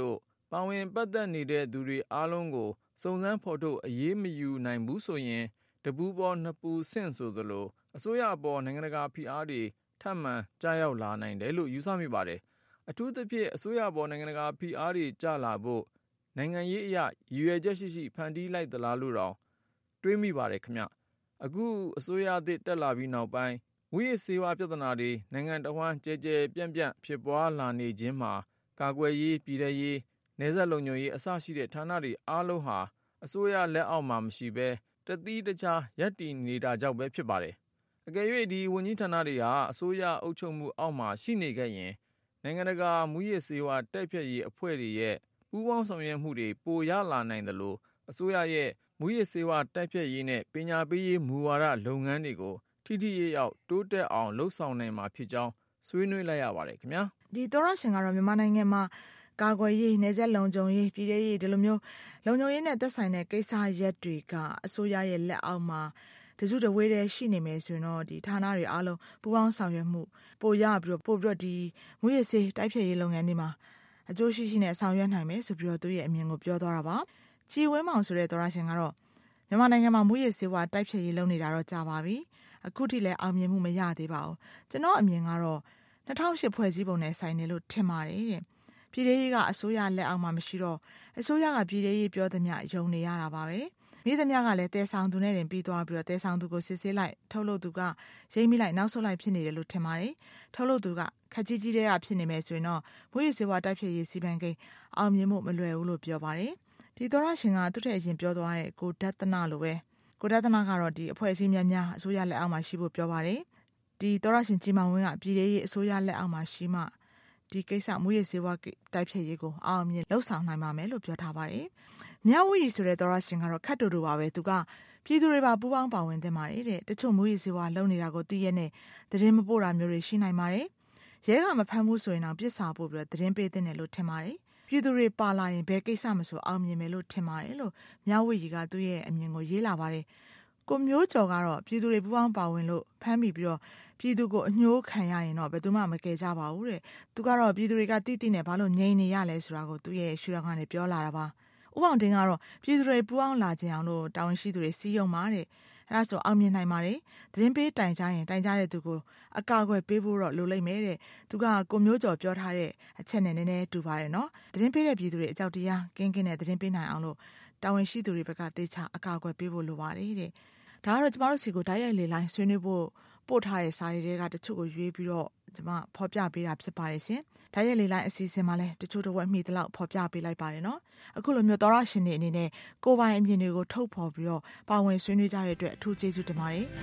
ပါဝင်ပတ်သက်နေတဲ့သူတွေအားလုံးကိုစုံစမ်းဖော်ထုတ်အရေးမယူနိုင်ဘူးဆိုရင်တပူပေါ်နှစ်ပူဆင့်ဆိုသလိုအစိုးရအပေါ်နိုင်ငံတကာဖိအားတွေထပ်မံကြားရောက်လာနိုင်တယ်လို့ယူဆမိပါတယ်။အထူးသဖြင့်အစိုးရပေါ်နိုင်ငံတကာဖိအားတွေကျလာဖို့နိုင်ငံရေးအရရည်ရွယ်ချက်ရှိဖန်တီးလိုက်သလားလို့တော့တွေးမိပါတယ်ခင်ဗျ။အခုအစိုးရအသစ်တက်လာပြီးနောက်ပိုင်းမူရစ်ဆေးဝါးပြဿနာတွေနိုင်ငံတော်ဝန်ကျဲကျဲပြန့်ပြန့်ဖြစ်ပွားလာနေခြင်းမှာကာကွယ်ရေးပြည်ထရေးနယ်စပ်လုံခြုံရေးအစရှိတဲ့ဌာနတွေအားလုံးဟာအစိုးရလက်အောက်မှာမရှိဘဲတသီးတခြားရပ်တည်နေတာကြောင့်ပဲဖြစ်ပါတယ်။အကယ်၍ဒီဝန်ကြီးဌာနတွေဟာအစိုးရအုပ်ချုပ်မှုအောက်မှာရှိနေခဲ့ရင်နိုင်ငံတကာမူရစ်ဆေးဝါးတိုက်ဖျက်ရေးအဖွဲ့တွေရဲ့ပူးပေါင်းဆောင်ရွက်မှုတွေပိုရလာနိုင်တယ်လို့အစိုးရရဲ့မူရစ်ဆေးဝါးတိုက်ဖျက်ရေးနဲ့ပညာပေးရေးမူဝါဒလုပ်ငန်းတွေကိုထိထိရောက်တိုးတက်အောင်လှုပ်ဆောင်နိုင်မှာဖြစ်ကြောင်းဆွေးနွေးလိုက်ရပါတယ်ခင်ဗျာဒီသောရရှင်ကတော့မြန်မာနိုင်ငံမှာကာကွယ်ရေးနယ်စပ်လုံခြုံရေးပြည်ထရေးဒီလိုမျိုးလုံခြုံရေးနဲ့သက်ဆိုင်တဲ့ကိစ္စရပ်တွေကအစိုးရရဲ့လက်အောက်မှာတစုတဝေးတည်းရှိနေမယ်ဆိုရင်တော့ဒီဌာနတွေအားလုံးပူးပေါင်းဆောင်ရွက်မှုပိုရပြီးတော့ဒီမူရစ်ဆေးတိုက်ဖျက်ရေးလုပ်ငန်းတွေမှာအကျိုးရှိနဲ့ဆောင်ရွက်နိုင်မယ်ဆိုပြီးတော့သူရဲ့အမြင်ကိုပြောသွားတာပါကြည်ဝင်းမောင်ဆိုတဲ့သောရရှင်ကတော့မြန်မာနိုင်ငံမှာမူရစ်ဆေးဝါးတိုက်ဖျက်ရေးလုပ်နေတာတော့ကြာပါပြီအခုထိလည်းအောင်မြင်မှုမရသေးပါဘူးကျွန်တော်အမြင်ကတော့2008ဖွဲ့စည်းပုံနဲ့ဆိုင်နေလို့ထင်ပါတယ်တဲ့ပြည်ထောင်ရေးကအစိုးရလက်အောက်မှာမရှိတော့အစိုးရကပြည်ထောင်ရေးပြောသမျှယုံနေရတာပါပဲမိသမျှကလည်းတဲဆောင်သူနဲ့တင်ပြီးသွားပြီးတော့တဲဆောင်သူကိုစစ်ဆေးလိုက်ထုတ်လို့သူကရိမ့်မိလိုက်နောက်ဆုတ်လိုက်ဖြစ်နေတယ်လို့ထင်ပါတယ်ထုတ်လို့သူကခက်ကြီးကြီးတဲ့ကဖြစ်နေမယ်ဆိုရင်တော့မူရစ်ဆေးဝါးတိုက်ဖျက်ရေးစီမံကိန်းအောင်မြင်မှုမလွယ်ဘူးလို့ပြောပါတယ်ဒီသောရရှင်ကသူ့ထက်အရင်ပြောသွားတဲ့ကိုဒသနာလိုပဲကိုဒသနာကတော့ဒီအဖွဲ့အစည်းများအစိုးရလက်အောက်မှာရှိဖို့ပြောပါတယ်ဒီသောရရှင်ကြီးမောင်ဝင်းကပြည်ထောင်ရေးအစိုးရလက်အောက်မှာရှိမှဒီကိစ္စမူရစ်ဆေးဝါးတိုက်ဖျက်ရေးကိုအောင်မြင်လှုပ်ဆောင်နိုင်ပါမယ်လို့ပြောထားပါတယ်။မြောက်ဝီဆိုတဲ့သောရရှင်ကတော့ခတ်တူတူပါပဲသူကပြည်သူတွေပါပူးပေါင်းပါဝင်သင့်ပါတယ်တဲ့တချို့မူရစ်ဆေးဝါးလုံနေတာကိုသိရတဲ့သတင်းမပို့တာမျိုးတွေရှိနိုင်ပါတယ်။ရဲကမဖမ်းဘူးဆိုရင်တော့ပြစ်စာပို့ပြီးတော့သတင်းပေးသင့်တယ်လို့ထင်ပါတယ်။ပြည်သူတွေပါလာရင်ဘယ်ကိစ္စမဆိုအောင်မြင်မယ်လို့ထင်ပါတယ်လို့မြောက်ဝီကသူ့ရဲ့အမြင်ကိုရေးလာပါတယ်။ကိုမျိုးကျော်ကတော့ပြည်သူတွေပူးပေါင်းပါဝင်လို့ဖမ်းပြီးတော့ပြည်သူကိုအညှိုးခံရရင်တော့ဘယ်သူမှမကယ်ကြပါဘူးတဲ့သူကတော့ပြည်သူတွေကတိတိနဲ့ဘာလို့ငြိမ်နေရလဲဆိုတာကိုသူ့ရဲ့ရှုထောင့်ကနေပြောလာတာပါဥပောင်တင်ကတော့ပြည်သူတွေပူးအောင်လာကြအောင်လို့တာဝန်ရှိသူတွေစီးရုံပါတဲ့အဲ့ဒါဆိုအောင်မြင်နိုင်ပါတယ်သတင်းပေးတိုင်ကြရင်တိုင်ကြတဲ့သူကိုအကာအကွယ်ပေးဖို့တော့လိုလိမ့်မယ်တဲ့သူကကိုမျိုးကျော်ပြောထားတဲ့အချက်နဲ့နည်းနည်းတူပါတယ်နော်သတင်းပေးတဲ့ပြည်သူတွေအကြောက်တရားကင်းတဲ့သတင်းပေးနိုင်အောင်လို့တာဝန်ရှိသူတွေဘက်ကသေချာအကာအကွယ်ပေးဖို့လိုပါတယ်တဲ့ဒါကတော့ကျမတို့စီကိုတိုက်ရိုက်လေလိုင်းဆွေးနွေးဖို့ပို့ထားတဲ့စာရီတွေကတချို့ကိုရွေးပြီးတော့ကျမဖော်ပြပေးတာဖြစ်ပါတယ်ရှင်။ဒါရဲ့လေလိုင်းအစီအစဉ်မှာလည်းတချို့တော့ဝက်မိသလောက်ဖော်ပြပေးလိုက်ပါတယ်နော်။အခုလိုမျိုးသောရရှင်တွေအနေနဲ့ကိုယ်ပိုင်အမြင်တွေကိုထုတ်ဖော်ပြီးတော့ပါဝင်ဆွေးနွေးကြတဲ့အတွက်အထူးကျေးဇူးတင်ပါတယ်။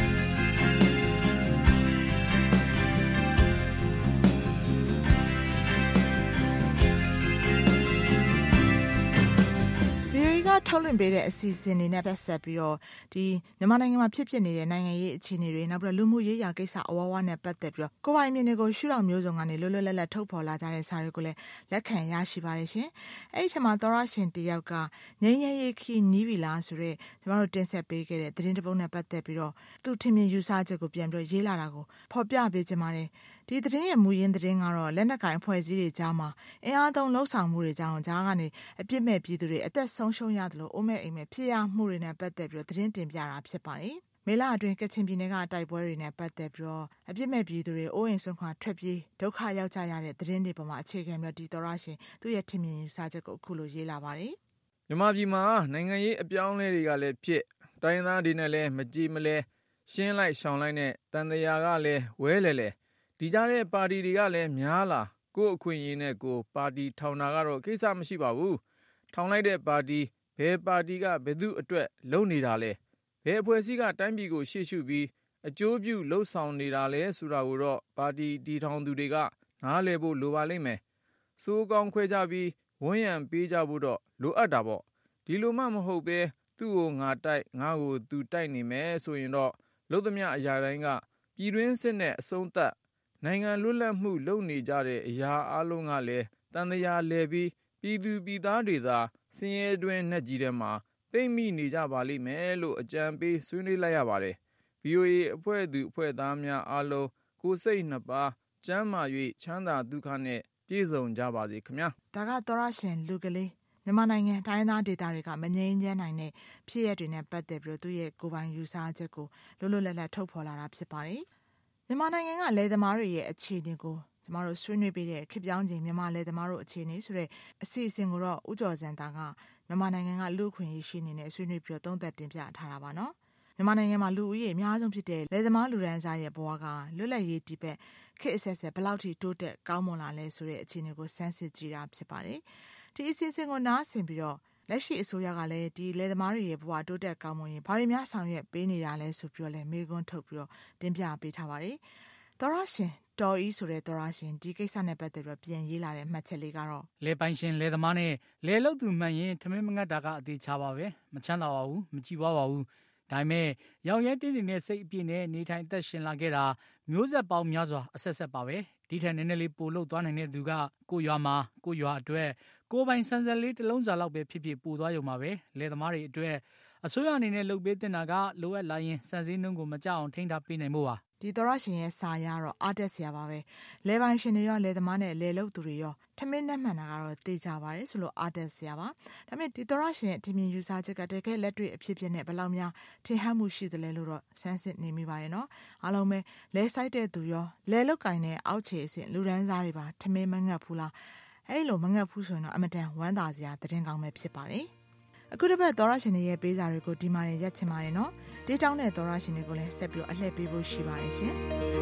ထုတ်လွှင့်ပေးတဲ့အစီအစဉ်တွေနဲ့သက်ဆက်ပြီးတော့ဒီမြန်မာနိုင်ငံမှာဖြစ်ပျက်နေတဲ့နိုင်ငံရေးအခြေအနေတွေနောက်ပြီးလူမှုရေးရာကိစ္စအဝဝနဲ့ပတ်သက်ပြီးတော့ကိုယ်ပိုင်အမြင်တွေကိုရှုထောင့်မျိုးစုံကနေလွတ်လွတ်လပ်လပ်ထုတ်ဖော်လာကြတဲ့စာတွေကိုလည်းလက်ခံရရှိပါတယ်ရှင်။အဲ့ဒီထက်မှာသောရရှင်တယောက်ကငြိမ်းချမ်းရေးခီးနီးပြီလားဆိုတော့ကျမတို့တင်ဆက်ပေးခဲ့တဲ့သတင်းတစ်ပုဒ်နဲ့ပတ်သက်ပြီးတော့သူထင်မြင်ယူဆချက်ကိုပြန်ပြီးရေးလာတာကိုဖော်ပြပေးချင်ပါတယ်။ဒီသတင်းရဲ့မူရင်းသတင်းကတော့လက်နက်ကင်အဖွဲ့အစည်းတွေကြားမှာအင်အားသုံးလှုပ်ဆောင်မှုတွေကြောင့်ကြားကနေအပြစ်မဲ့ပြည်သူတွေအသက်ဆုံးရှုံးရတယ်လို့အိုးမဲ့အိမ်မဲ့ဖြစ်ရမှုတွေနဲ့ပတ်သက်ပြီးတော့သတင်းတင်ပြတာဖြစ်ပါတယ်။မေလအတွင်းကချင်ပြည်နယ်ကတိုက်ပွဲတွေနဲ့ပတ်သက်ပြီးတော့အပြစ်မဲ့ပြည်သူတွေအိုးအိမ်ဆုံးခွာထွက်ပြေးဒုက္ခရောက်ကြရတဲ့သတင်းတွေပေါ်မှာအခြေခံပြီးဒီသောရရှင်သူ့ရဲ့ထင်မြင်ယူဆချက်ကိုအခုလိုရေးလာပါတယ်။မြန်မာပြည်မှာနိုင်ငံရေးအပြောင်းအလဲတွေကလည်းဖြစ်တိုင်းသားတွေနဲ့လည်းမကြည်မလဲရှင်းလိုက်ရှောင်လိုက်နဲ့တန်တရားကလည်းဝဲလေဒီကြတဲ့ပါတီတွေကလည်းများလာကိုယ့်အခွင့်အရေးနဲ့ကိုပါတီထောင်တာကတော့ကိစ္စမရှိပါဘူးထောင်လိုက်တဲ့ပါတီဘယ်ပါတီကဘယ်သူအတွက်လုပ်နေတာလဲဘယ်အဖွဲ့အစည်းကတိုင်းပြည်ကိုရှေ့ရှုပြီးအကျိုးပြုလှုပ်ဆောင်နေတာလဲဆိုတာကိုတော့ပါတီတည်ထောင်သူတွေကနားလည်ဖို့လိုပါလိမ့်မယ်စိုးကောင်းခွဲကြပြီးဝန်းရံပေးကြဖို့တော့လိုအပ်တာပေါ့ဒီလိုမှမဟုတ်ပဲသူ့ကိုငါတိုက်ငါ့ကိုသူတိုက်နေမယ်ဆိုရင်တော့လုပ်သမျှအရာတိုင်းကပြည်တွင်းစစ်နဲ့အဆုံးသတ်နိုင်ငံလွတ်လပ်မှုလုပ်နေကြတဲ့အရာအလုံးကလည်းတန်တရားလဲပြီးပြည်သူပြည်သားတွေသာဆင်းရဲတွင်းနဲ့ကြီးထဲမှာပိတ်မိနေကြပါလိမ့်မယ်လို့အကြံပေးဆွေးနွေးလိုက်ရပါတယ်။ VOA အဖွဲ့သူအဖွဲ့သားများအားလုံးကိုယ်စိတ်နှစ်ပါးကျမ်းမာ၍ချမ်းသာဒုက္ခနဲ့ပြည့်စုံကြပါစေခင်ဗျာဒါကသောရရှင်လူကလေးမြန်မာနိုင်ငံတိုင်းသားဒေသတွေကမငြိမ်းချမ်းနိုင်တဲ့ဖြစ်ရပ်တွေနဲ့ပတ်သက်ပြီးသူ့ရဲ့ကိုယ်ပိုင်ယူဆချက်ကိုလွတ်လွတ်လပ်လပ်ထုတ်ဖော်လာတာဖြစ်ပါတယ်မြန်မာနိုင်ငံကလယ်သမားတွေရဲ့အခြေအနေကိုကျမတို့ဆွေးနွေးပေးတဲ့ခေတ်ပြောင်းချိန်မြန်မာလယ်သမားတို့အခြေအနေဆိုတဲ့အစီအစဉ်ကိုတော့ဦးကျော်စံတာကမြန်မာနိုင်ငံကလူ့အခွင့်အရေးရှိနေတဲ့ဆွေးနွေးပြီးသုံးသပ်တင်ပြထားတာပါနော်မြန်မာနိုင်ငံမှာလူဦးရေအများဆုံးဖြစ်တဲ့လယ်သမားလူရန်စားရဲ့ဘဝကလွတ်လပ်ရေးတိပတ်ခေတ်အဆက်ဆက်ဘယ်လောက်ထိတိုးတက်ကောင်းမွန်လာလဲဆိုတဲ့အခြေအနေကိုစမ်းစစ်ကြည့်တာဖြစ်ပါတယ်ဒီအစီအစဉ်ကိုနားဆင်ပြီးတော့လက်ရှိအစိုးရကလည်းဒီလယ်သမားတွေရဲ့ဘဝတိုးတက်ကောင်းမွန်ရင်ဘာတွေများဆောင်ရွက်ပေးနေတာလဲဆိုပြီးတော့လည်းမေးခွန်းထုတ်ပြီးတော့တင်ပြပေးထားပါတယ်သောရရှင်တော်ဤဆိုတဲ့သောရရှင်ဒီကိစ္စနဲ့ပတ်သက်ပြီးပြန်ရေးလာတဲ့မှတ်ချက်လေးကတော့လယ်ပိုင်ရှင်လယ်သမားနဲ့လယ်လုပ်သူမှန်ရင်ထမင်းမငတ်တာကအသေးချပါပဲမချမ်းသာပါဘူးမကြည်ပွားပါဘူးဒါပေမဲ့ရောင်ရဲတင်းတင်းနဲ့စိတ်အပြည့်နဲ့နေထိုင်သက်ရှင်လာခဲ့တာမျိုးဆက်ပေါင်းများစွာအဆက်ဆက်ပါပဲဒီထက်နည်းနည်းလေးပို့လို့သွားနိုင်တဲ့သူကကိုရွာမှာကိုရွာအတွက်ကိုပိုင်ဆန်းဆန်းလေးတစ်လုံးစာလောက်ပဲဖြစ်ဖြစ်ပို့သွားရုံပါပဲလယ်သမားတွေအတွက်အစိုးရအနေနဲ့လုပ်ပေးတင်တာကလိုအပ်လာရင်စံစည်းနှုန်းကိုမကြအောင်ထိန်းထားပေးနိုင်ဖို့ပါဒီသောရရှင်ရဲ့စာရတော့အားတက်စရာပါပဲလယ်ပိုင်ရှင်တွေရောလယ်သမားနဲ့လယ်လုပ်သူတွေရောထမင်းနဲ့မှန်တာကတော့သိကြပါတယ်ဆိုလို့အားတက်စရာပါဒါပေမဲ့ဒီသောရရှင်ရဲ့ထင်မြင်ယူဆချက်ကတကယ်လက်တွေ့အဖြစ်ဖြစ်နဲ့ဘယ်လောက်များထင်ဟပ်မှုရှိသလဲလို့တော့စမ်းစစ်နေမိပါတယ်နော်အားလုံးပဲလယ်ဆိုင်တဲ့သူရောလယ်လုပ်ကင်တဲ့အောက်ခြေအဆင့်လူရန်စားတွေပါထမင်းမငတ်ဘူးလားအဲ့လိုမငတ်ဘူးဆိုရင်တော့အမတန်ဝမ်းသာစရာသတင်းကောင်းပဲဖြစ်ပါတယ်အခုတစ်ပတ်သောရရှင်ရဲ့ပေးစာတွေကိုဒီမှာနေရက်ချင်ပါတယ်နော်ဒေးတောင်းတဲ့သောရရှင်တွေကိုလည်းဆက်ပြီးအလှည့်ပေးဖို့ရှိပါတယ်ရှင်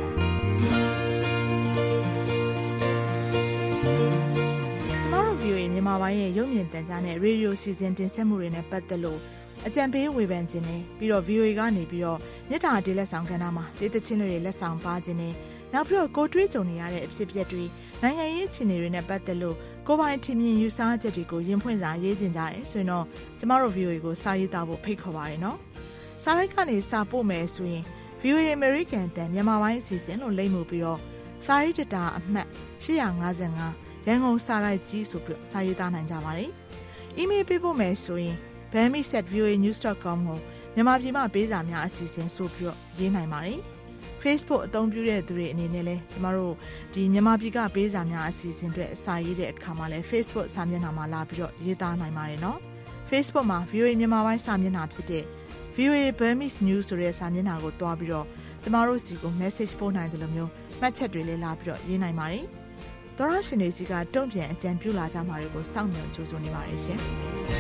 ကျမတို့ VOA မြန်မာပိုင်းရဲ့ရုပ်မြင်သံကြားနဲ့ရေဒီယိုစီစဉ်တင်ဆက်မှုတွေနဲ့ပတ်သက်လို့အကြံပေးဝေဖန်ခြင်းနဲ့ပြီးတော့ VOA ကနေပြီးတော့မြစ်တာဒေးလက်ဆောင်ကဏ္ဍမှာဒေသချင်းတွေလက်ဆောင်ပါခြင်းနဲ့နောက်ပြီးတော့ကိုတွေးကြုံနေရတဲ့အဖြစ်အပျက်တွေနိုင်ငံရေးအခြေအနေတွေနဲ့ပတ်သက်လို့ကိုပိုင်ထင်မြင်ယူဆချက်တွေကိုရင်ဖွင့်စာရေးခြင်းကြတယ်ဆိုရင်တော့ကျမတို့ VOA ကိုစာရေးသားဖို့ဖိတ်ခေါ်ပါတယ်နော်စာရိုက်ကနေစာပို့မယ်ဆိုရင် VOA American တန်မြန်မာပိုင်းအစီအစဉ်လို့လိမ့်မှုပြီးတော့စာရေးတတာအမှတ်855ရန်ကုန်စာရိုက်ကြီးဆိုပြီးစာရေးသားနိုင်ကြပါတယ်။ email ပေးဖို့မယ်ဆိုရင် bami@voanews.com ကိုမြန်မာပြည်မှာပေးစာများအစီအစဉ်ဆိုပြီးတော့ရေးနိုင်ပါတယ်။ Facebook အသုံးပြုတဲ့သူတွေအနေနဲ့လည်းကျမတို့ဒီမြန်မာပြည်ကပေးစာများအစီအစဉ်အတွက်စာရေးတဲ့အခါမှာလည်း Facebook စာမျက်နှာမှာလာပြီးတော့ရေးသားနိုင်ပါတယ်နော်။ Facebook မှာ VOA မြန်မာပိုင်းစာမျက်နှာဖြစ်တဲ့ VOA Burmese News ဆိုတဲ့စာမျက်နှာကိုတွားပြီးတော့ကျမတို့စီကို message ပို့နိုင်တယ်လို့မျိုးမှတ်ချက်တွေလည်းလာပြီးတော့ရေးနိုင်ပါတယ်။သောရရှင်တွေစီကတုံ့ပြန်အကြံပြုလာကြမှာတွေကိုစောင့်မျှော်ကြိုးစားနေပါတယ်ရှင်။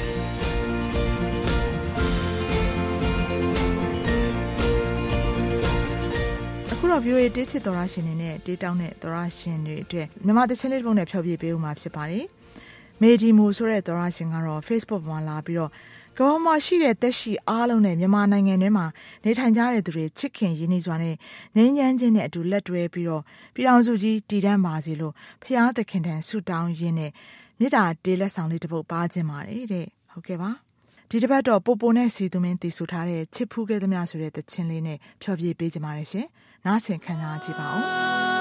အခုတော့ VOA တေးချစ်သောရရှင်တွေနဲ့တေးတောင်းတဲ့သောရရှင်တွေအတွက်မြန်မာတချင်းလေးတစ်ပုဒ်နဲ့ဖျော်ဖြေပေးဦးမှာဖြစ်ပါတယ်။မေဒီမိုဆိုတဲ့သောရရှင်ကတော့ Facebook မှာလာပြီးတော့ကမ္ဘာမှာရှိတဲ့သက်ရှိအားလုံးနဲ့မြန်မာနိုင်ငံထဲမှာနေထိုင်ကြတဲ့သူတွေချစ်ခင်ရင်းနှီးစွာနဲ့ငြိမ်းချမ်းခြင်းနဲ့အတူလက်တွဲပြီးတော့ပြည်အောင်စုကြီးတည်တံ့ပါစေလို့ဖျားသခင်ထံဆုတောင်းရင်းနဲ့မေတ္တာတေးလက်ဆောင်လေးတစ်ပုဒ်ပါခြင်းပါတယ်တဲ့ဟုတ်ကဲ့ပါဒီတစ်ပတ်တော့ပိုပိုနဲ့စီသူမင်းတည်ဆူထားတဲ့ချစ်ဖူးခဲ့သမျှဆိုတဲ့သချင်းလေးနဲ့ဖျော်ဖြေပေးကြပါရရှင်နားဆင်ခံစားကြည့်ပါဦး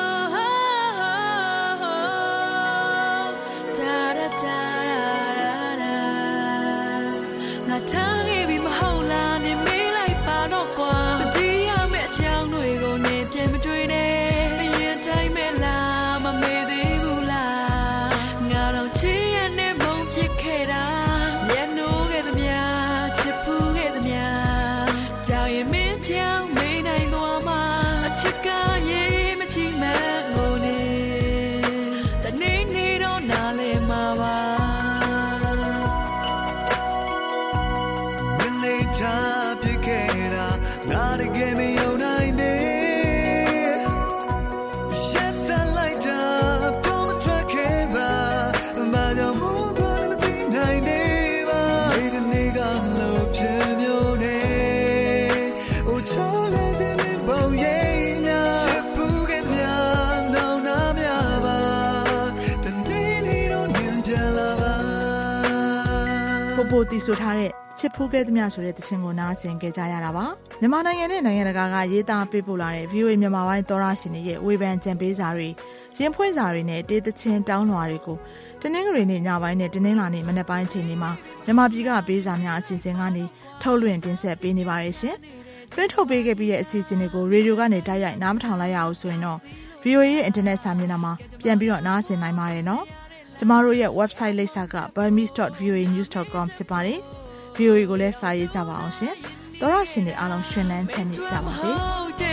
ပိုတီဆိုထားတဲ့ချစ်ဖူးခဲ့သမျှဆိုတဲ့တခြင်းကိုနားဆင်ကြကြရတာပါမြန်မာနိုင်ငံနဲ့နိုင်ငံတကာကရေးသားပေးပို့လာတဲ့ VOA မြန်မာပိုင်းသောရရှင်တွေရဲ့ဝေဖန်ကြံပေးစာတွေရင်ဖွင့်စာတွေနဲ့တေးသခြင်းတောင်းလွှာတွေကိုတနင်္ဂနွေနေ့ညပိုင်းနဲ့တနင်္လာနေ့မနက်ပိုင်းအချိန်တွေမှာမြန်မာပြည်ကပေးစာများအစီအစဉ်ကနေထုတ်လွှင့်တင်ဆက်ပေးနေပါတယ်ရှင်တွင်းထုတ်ပေးခဲ့ပြီးတဲ့အစီအစဉ်တွေကိုရေဒီယိုကနေတိုက်ရိုက်နားမထောင်လိုက်ရအောင်ဆိုရင်တော့ VOA ရဲ့ internet စာမျက်နှာမှာပြန်ပြီးတော့နားဆင်နိုင်ပါတယ်နော်ကျမတို့ရဲ့ website လိပ်စာက burmese.voanews.com ဖြစ်ပါတယ် VOA ကိုလည်းစာရေးကြပါအောင်ရှင်တော်ရရှင်တွေအားလုံးရှင်လန်းချမ်းမြေ့ကြပါစေ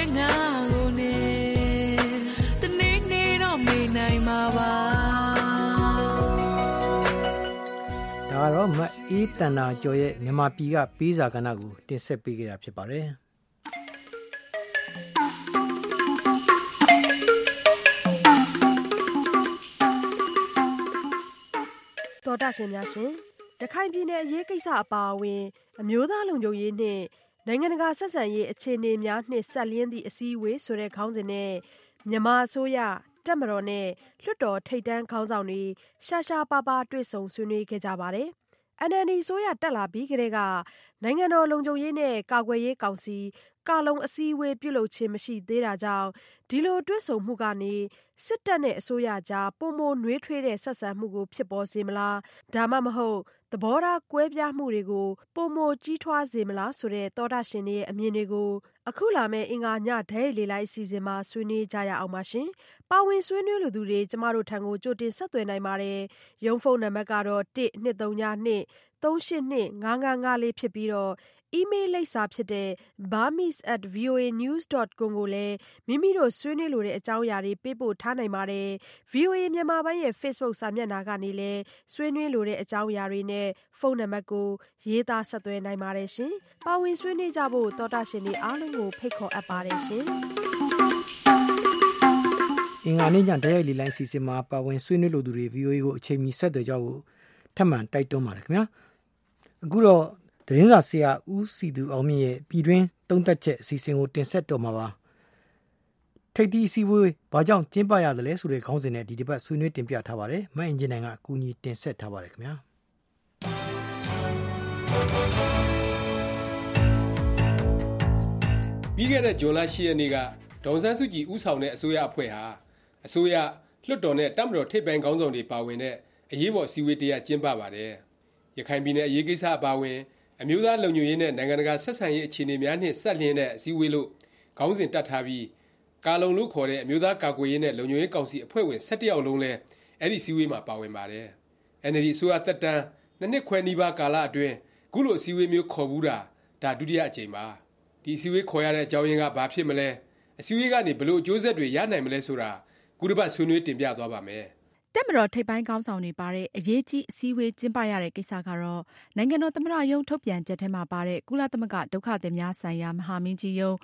တနေ့နေ့တော့မေးနိုင်မှာပါဒါကတော့မအေးတန်နာကျော်ရဲ့မြန်မာပြည်ကပေးစာကဏ္ဍကိုတင်ဆက်ပေးခဲ့တာဖြစ်ပါတယ်တော်တာရှင်များရှင်ရခိုင်ပြည်နယ်အရေးကိစ္စအပါအဝင်အမျိုးသားလုံခြုံရေးနှင့်နိုင်ငံတကာဆက်ဆံရေးအခြေအနေများနှင့်ဆက်လျင်းသည့်အစည်းအဝေးဆိုတဲ့ခေါင်းစဉ်နဲ့မြန်မာအစိုးရတပ်မတော်နဲ့လွှတ်တော်ထိပ်တန်းခေါင်းဆောင်တွေရှာရှာပါပါတွေ့ဆုံဆွေးနွေးခဲ့ကြပါတယ်။ NLD အစိုးရတက်လာပြီးကတည်းကနိုင်ငံတော်လုံခြုံရေးနဲ့ကာကွယ်ရေးကောင်စီကာလုံအစည်းအဝေးပြုလုပ်ခြင်းမရှိသေးတာကြောင့်ဒီလိုတွေ့ဆုံမှုကနေစစ်တပ်နဲ့အစိုးရကြားပုံမနှွေးထွေးတဲ့ဆက်ဆံမှုကိုဖြစ်ပေါ်စေမလားဒါမှမဟုတ်သဘောထားကွဲပြားမှုတွေကိုပုံမကြီးထွားစေမလားဆိုတဲ့သောတာရှင်တွေရဲ့အမြင်တွေကိုအခုလာမယ့်အင်္ဂါညဓာတ်လေလိုက်အစီအစဉ်မှာဆွေးနွေးကြရအောင်ပါရှင်။ပါဝင်ဆွေးနွေးလူသူတွေကျမတို့ထံကိုကြိုတင်ဆက်သွယ်နိုင်ပါတယ်။ရုံးဖုန်းနံပါတ်ကတော့123 3825554ဖြစ်ပြီးတော့email လိပ်စာဖြစ်တဲ့ burmese@voanews.com ကိုလည်းမိမိတို့ဆွေးနွေးလိုတဲ့အကြောင်းအရာတွေပေးပို့ထားနိုင်ပါတယ်။ VOA မြန်မာပိုင်းရဲ့ Facebook စာမျက်နှာကနေလည်းဆွေးနွေးလိုတဲ့အကြောင်းအရာတွေနဲ့ဖုန်းနံပါတ်ကိုရေးသားဆက်သွယ်နိုင်ပါတယ်ရှင်။ပါဝင်ဆွေးနွေးကြဖို့သောတာရှင်တွေအားလုံးကိုဖိတ်ခေါ်အပ်ပါတယ်ရှင်။အင်္ဂါနေ့ညတရားလီလိုင်းစီစဉ်မှာပါဝင်ဆွေးနွေးလိုသူတွေ VOA ကိုအချိန်မီဆက်သွယ်ကြဖို့ထပ်မံတိုက်တွန်းပါတယ်ခင်ဗျာ။အခုတော့သတင်းစာဆရာဦးစီသူအောင်မြင့်ရဲ့ပြည်တွင်းသုံးသက်ချက်အစီအစဉ်ကိုတင်ဆက်တော်မှာပါထိပ်သီးအစည်းအဝေးဘာကြောင့်ကျင်းပရတယ်လဲဆိုတဲ့ခေါင်းစဉ်နဲ့ဒီတစ်ပတ်ဆွေးနွေးတင်ပြထားပါတယ်မအင်ဂျင်နိုင်ကအကူအညီတင်ဆက်ထားပါတယ်ခင်ဗျာပြီးခဲ့တဲ့ဇွန်လ10ရက်နေ့ကဒေါ်စန်းစုကြည်ဦးဆောင်တဲ့အစိုးရအဖွဲ့ဟာအစိုးရလွှတ်တော်နဲ့တပ်မတော်ထိပ်ပိုင်းခေါင်းဆောင်တွေပါဝင်တဲ့အရေးပေါ်အစည်းအဝေးတရားကျင်းပပါတယ်ရခိုင်ပြည်နယ်အရေးကိစ္စအပါအဝင်အမျိုးသားလုံခြုံရေးနဲ့နိုင်ငံတကာဆက်ဆံရေးအခြေအနေများနှင့်ဆက်လျင်းတဲ့အစည်းအဝေးလို့ခေါင်းစဉ်တပ်ထားပြီးကာလုံလို့ခေါ်တဲ့အမျိုးသားကာကွယ်ရေးနဲ့လုံခြုံရေးကောင်စီအဖွဲ့ဝင်17ယောက်လုံးလဲအဲ့ဒီအစည်းအဝေးမှာပါဝင်ပါတယ် NLD အစိုးရသက်တမ်း2နှစ်ခွဲနီးပါးကာလအတွင်းခုလိုအစည်းအဝေးမျိုးခေါ်ဘူးတာဒါဒုတိယအကြိမ်ပါဒီအစည်းအဝေးခေါ်ရတဲ့အကြောင်းရင်းကဘာဖြစ်မလဲအစည်းအဝေးကနေဘယ်လိုအကျိုးဆက်တွေရနိုင်မလဲဆိုတာခုတစ်ပတ်ဆွေးနွေးတင်ပြသွားပါမယ်တက်မတော်ထိပ်ပိုင်းခေါင်းဆောင်တွေပါတဲ့အရေးကြီးအစည်းအဝေးကျင်းပရတဲ့ကိစ္စကတော့နိုင်ငံတော်သမ္မတရုံးထုတ်ပြန်ချက်ထဲမှာပါတဲ့ကုလသမဂ္ဂဒုက္ခသည်များဆိုင်ရာမဟာမင်းကြီးရုံး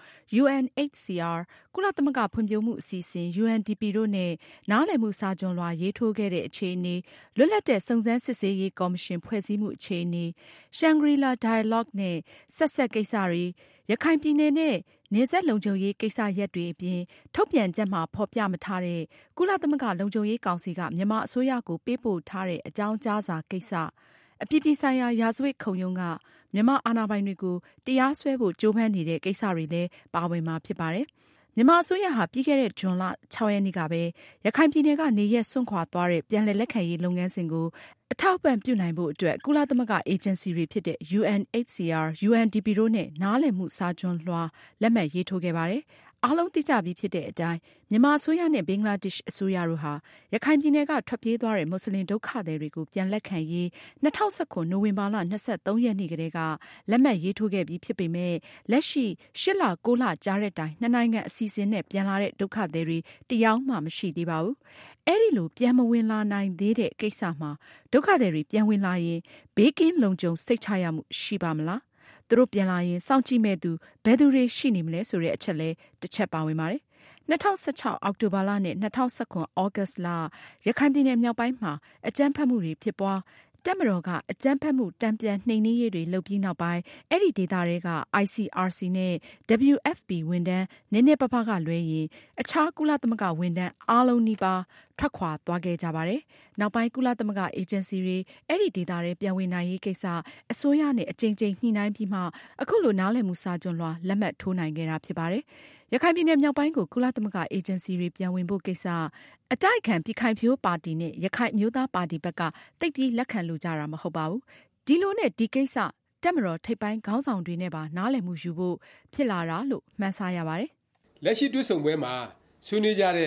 UNHCR ကုလသမဂ္ဂဖွံ့ဖြိုးမှုအစီအစဉ် UNDP တို့နဲ့နားလည်မှုစာချွန်လွှာရေးထိုးခဲ့တဲ့အခြေအနေလွတ်လပ်တဲ့စုံစမ်းစစ်ဆေးရေးကော်မရှင်ဖွဲ့စည်းမှုအခြေအနေရှန်ဂရီလာ Dialogue နဲ့ဆက်ကိစ္စတွေရခိုင်ပြည်နယ်နဲ့နယ်စပ်လုံခြုံရေးကိစ္စရပ်တွေအပြင်ထုတ်ပြန်ချက်မှာဖော်ပြမထားတဲ့ကုလသမဂ္ဂလုံခြုံရေးကောင်စီကမြန်မာအစိုးရကိုပေးပို့ထားတဲ့အကြောင်းကြားစာကိစ္စအပြည်ပြည်ဆိုင်ရာရာဇဝတ်ခုံရုံးကမြန်မာအာဏာပိုင်တွေကိုတရားစွဲဖို့ကြိုးပမ်းနေတဲ့ကိစ္စတွေလည်းပါဝင်မှာဖြစ်ပါတယ်။မြန်မာအစိုးရဟာပြီးခဲ့တဲ့ဇွန်လ6ရက်နေ့ကပဲရခိုင်ပြည်နယ်ကနေရက်စွန့်ခွာသွားတဲ့ပြန်လည်လက်ခံရေးလုပ်ငန်းစဉ်ကိုအထောက်ပံ့ပြုနိုင်ဖို့အတွက်ကုလသမဂ္ဂအေဂျင်စီတွေဖြစ်တဲ့ UNHCR, UNDP တို့နဲ့နားလည်မှုစာချွန်လွှာလက်မှတ်ရေးထိုးခဲ့ပါတယ်။အားလုံးသိကြပြီးဖြစ်တဲ့အတိုင်းမြန်မာအစိုးရနဲ့ဘင်္ဂလားဒေ့ရှ်အစိုးရတို့ဟာရခိုင်ပြည်နယ်ကထွက်ပြေးသွားတဲ့မွတ်စလင်ဒုက္ခသည်တွေကိုပြန်လက်ခံရေး2019နိုဝင်ဘာလ23ရက်နေ့ကတည်းကလက်မှတ်ရေးထိုးခဲ့ပြီးဖြစ်ပေမဲ့လက်ရှိ8လ9လကြာတဲ့တိုင်နှစ်နိုင်ငံအစီအစဉ်နဲ့ပြန်လာတဲ့ဒုက္ခသည်တွေတယောက်မှမရှိသေးပါဘူး။အဲ့ဒီလိုပြန်မဝင်လာနိုင်သေးတဲ့ကိစ္စမှာဒုက္ခသည်တွေပြန်ဝင်လာရင်ဘေးကင်းလုံခြုံစိတ်ချရမှုရှိပါမလား။သူတို့ပြန်လာရင်စောင့်ကြည့်မဲ့သူဘယ်သူတွေရှိနေမလဲဆိုတဲ့အချက်လဲတစ်ချက်ပါဝင်ပါတယ်။2016အောက်တိုဘာလနဲ့2019ဩဂတ်လရခိုင်ပြည်နယ်မြောက်ပိုင်းမှာအကြမ်းဖက်မှုတွေဖြစ်ပွားတပ်မတော်ကအကြမ်းဖက်မှုတံပြန်နှိမ်နင်းရေးတွေလုပ်ပြီးနောက်ပိုင်းအဲ့ဒီဒေသတွေက ICRC နဲ့ WFP ဝန်ထမ်းနည်းနည်းပါးပါးကလွဲရင်အခြားကုလသမဂ္ဂဝန်ထမ်းအားလုံးနီးပါးထွက်ခွာသွားခဲ့ကြပါတယ်။နောက်ပိုင်းကုလသမဂ္ဂအေဂျင်စီတွေအဲ့ဒီဒေသတွေပြန်ဝင်နိုင်ရေးကိစ္စအစိုးရနဲ့အကြိမ်ကြိမ်ညှိနှိုင်းပြီးမှအခုလိုနားလည်မှုစာချွန်လွှာလက်မှတ်ထိုးနိုင်ခဲ့တာဖြစ်ပါတယ်။ရခိုင်ပြည်နယ်မြောက်ပိုင်းကိုကုလသမဂ္ဂအေဂျင်စီတွေပြန်ဝင်ဖို့ကိစ္စအတိုက်အခံပြည်ခိုင်ဖြိုးပါတီနဲ့ရခိုင်မျိုးသားပါတီဘက်ကတိတ်ပြီးလက်ခံလို့ကြတာမဟုတ်ပါဘူး။ဒီလိုနဲ့ဒီကိစ္စတက်မတော်ထိပ်ပိုင်းခေါင်းဆောင်တွေနဲ့ပါနားလည်မှုယူဖို့ဖြစ်လာတာလို့မှန်းဆရပါတယ်။လက်ရှိတွေ့ဆုံပွဲမှာဆွေးနွေးကြတဲ့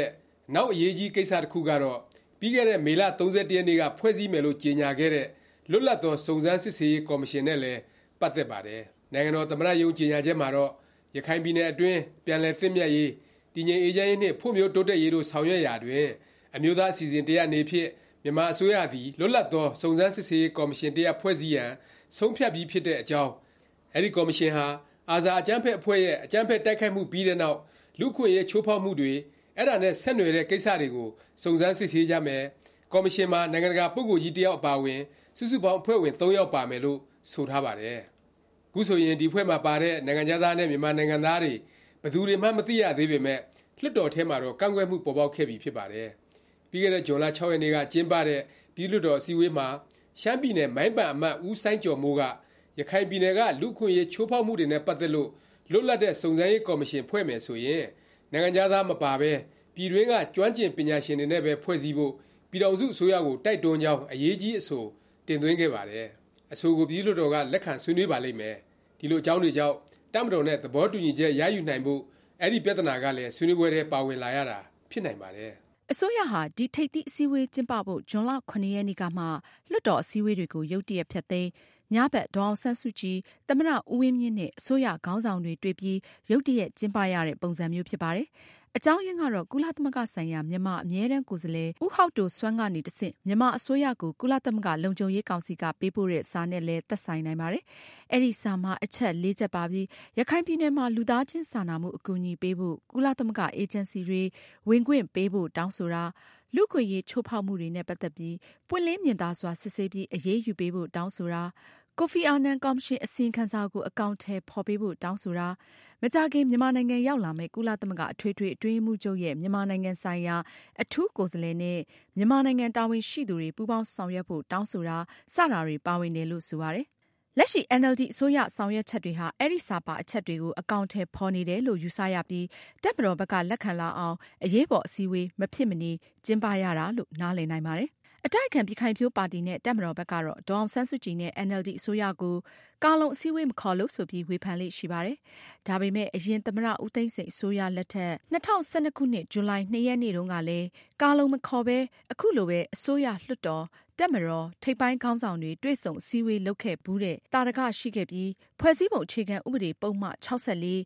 နောက်အရေးကြီးကိစ္စတစ်ခုကတော့ပြီးခဲ့တဲ့မေလ31ရက်နေ့ကဖွဲ့စည်းမယ်လို့ကြေညာခဲ့တဲ့လွတ်လပ်သောစုံစမ်းစစ်ဆေးရေးကော်မရှင်နဲ့လည်းပတ်သက်ပါတယ်နိုင်ငံတော်သမ္မတရုံးကြေညာချက်မှာတော့ရခိုင်ပြည်နယ်အတွင်းပြန်လည်သင့်မြတ်ရေးတည်ငြိမ်အေးချမ်းရေးနှင့်ဖွံ့ဖြိုးတိုးတက်ရေးတို့ဆောင်ရွက်ရာတွင်အမျိုးသားအစီအစဉ်တရားနေဖြင့်မြန်မာအစိုးရသည်လွတ်လပ်သောစုံစမ်းစစ်ဆေးရေးကော်မရှင်တရားဖွဲ့စည်းရန်ဆုံးဖြတ်ပြီးဖြစ်တဲ့အကြောင်းအဲဒီကော်မရှင်ဟာအာဇာအကြမ်းဖက်အဖွဲ့ရဲ့အကြမ်းဖက်တိုက်ခိုက်မှုပြီးတဲ့နောက်လူခွင့်ရေးချိုးဖောက်မှုတွေအဲ့ဒါနဲ့ဆက်နွယ်တဲ့ကိစ္စတွေကိုစုံစမ်းစစ်ဆေးကြမယ်ကော်မရှင်မှာနိုင်ငံတကာပုဂ္ဂိုလ်ကြီးတယောက်အပါအဝင်စုစုပေါင်းအဖွဲ့ဝင်3ယောက်ပါမယ်လို့ဆိုထားပါတယ်ခုဆိုရင်ဒီဖွဲ့မှာပါတဲ့နိုင်ငံသားနဲ့မြန်မာနိုင်ငံသားတွေဘယ်သူတွေမှမသိရသေးပေမဲ့လွှတ်တော်ထဲမှာတော့ကန့်ကွက်မှုပေါ်ပေါက်ခဲ့ပြီဖြစ်ပါတယ်ပြီးခဲ့တဲ့ဇွန်လ6ရက်နေ့ကကျင်းပတဲ့ပြည်လွှတ်တော်အစည်းအဝေးမှာရှမ်းပြည်နယ်မိုင်းပန်အမတ်ဦးစိုင်းကျော်မိုးကရခိုင်ပြည်နယ်ကလူခွင့်ရေးချိုးဖောက်မှုတွေနဲ့ပတ်သက်လို့လွတ်လပ်တဲ့စုံစမ်းရေးကော်မရှင်ဖွဲ့မယ်ဆိုရင်နိုင်ငံသားမပါဘဲပြည်တွင်းကကျွမ်းကျင်ပညာရှင်တွေနဲ့ပဲဖွဲ့စည်းဖို့ပြည်ထောင်စုအစိုးရကိုတိုက်တွန်းကြောင်းအရေးကြီးအဆိုတင်သွင်းခဲ့ပါတယ်အဆိုကိုပြည်လွှတ်တော်ကလက်ခံဆွေးနွေးပါလိမ့်မယ်ဒီလိုအကြောင်းတွေကြောင့်တပ်မတော်နဲ့သဘောတူညီချက်ရယူနိုင်ဖို့အဲ့ဒီပြဿနာကလည်းဆွေးနွေးပွဲထဲပါဝင်လာရတာဖြစ်နိုင်ပါတယ်အစိုးရဟာဒီထိပ်သီးအစည်းအဝေးကျင်းပဖို့ဇွန်လ9ရက်နေ့ကမှလွှတ်တော်အစည်းအဝေးတွေကိုရုတ်တရက်ဖျက်သိမ်းညဘက်ဒေါအောင်ဆန်းစုကြည်သမ္မတဦးဝင်းမြင့်နဲ့အစိုးရခေါင်းဆောင်တွေတွေ့ပြီးရုတ်တရက်ကျင်းပရတဲ့ပုံစံမျိုးဖြစ်ပါတယ်အကြောင်းရင်းကတော့ကုလသမဂ္ဂဆိုင်ရာမြန်မာအမြဲတမ်းကိုယ်စားလှယ်ဦးဟောက်ဒိုဆွမ်းကနေတဆင့်မြန်မာအစိုးရကိုကုလသမဂ္ဂလုံခြုံရေးကောင်စီကပေးပို့တဲ့စာနဲ့လည်းသက်ဆိုင်နိုင်ပါတယ်။အဲဒီစာမှာအချက်၄ချက်ပါပြီးရခိုင်ပြည်နယ်မှာလူသားချင်းစာနာမှုအကူအညီပေးဖို့ကုလသမဂ္ဂအေဂျင်စီတွေဝင်ခွင့်ပေးဖို့တောင်းဆိုတာလူ့ခွင့်ရေးချိုးဖောက်မှုတွေနဲ့ပတ်သက်ပြီးပွင့်လင်းမြင်သာစွာစစ်ဆေးပြီးအရေးယူပေးဖို့တောင်းဆိုတာကိုဖီအာနန်ကော်မရှင်အစီရင်ခံစာကိုအကောင့်ထဲဖော်ပေးဖို့တောင်းဆိုတာမကြခင်မြန်မာနိုင်ငံရောက်လာမဲ့ကုလသမဂ္ဂအထွေထွေအတွင်းမှုချုပ်ရဲ့မြန်မာနိုင်ငံဆိုင်ရာအထူးကိုယ်စားလှယ်နဲ့မြန်မာနိုင်ငံတာဝန်ရှိသူတွေပူးပေါင်းဆောင်ရွက်ဖို့တောင်းဆိုတာစတာတွေပါဝင်တယ်လို့ဆိုပါတယ်။လက်ရှိ NLD အစိုးရဆောင်ရွက်ချက်တွေဟာအဲ့ဒီစာပါအချက်တွေကိုအကောင့်ထဲဖော်နေတယ်လို့ယူဆရပြီးတပ်မတော်ဘက်ကလက်ခံလာအောင်အရေးပေါ်အစည်းအဝေးမဖြစ်မနေကျင်းပရတာလို့နားလည်နိုင်ပါတယ်။အတိုက်အခံပြည်ခိုင်ဖြိုးပါတီနဲ့တပ်မတော်ဘက်ကတော့ဒေါအောင်ဆန်းစုကြည်နဲ့ NLD အစိုးရကိုကာလုံအစည်းအဝေးမခေါ်လို့ဆိုပြီးဝေဖန်လေးရှိပါတယ်။ဒါပေမဲ့အရင်သမ္မတဦးသိန်းစိန်အစိုးရလက်ထက်2012ခုနှစ်ဇူလိုင်2ရက်နေ့တုန်းကလည်းကာလုံမခေါ်ဘဲအခုလိုပဲအစိုးရလွှတ်တော်တပ်မတော်ထိပ်ပိုင်းခေါင်းဆောင်တွေတွေ့ဆုံအစည်းအဝေးလုပ်ခဲ့ဘူးတဲ့တာရကရှိခဲ့ပြီးဖွဲ့စည်းပုံအခြေခံဥပဒေပုံမှ64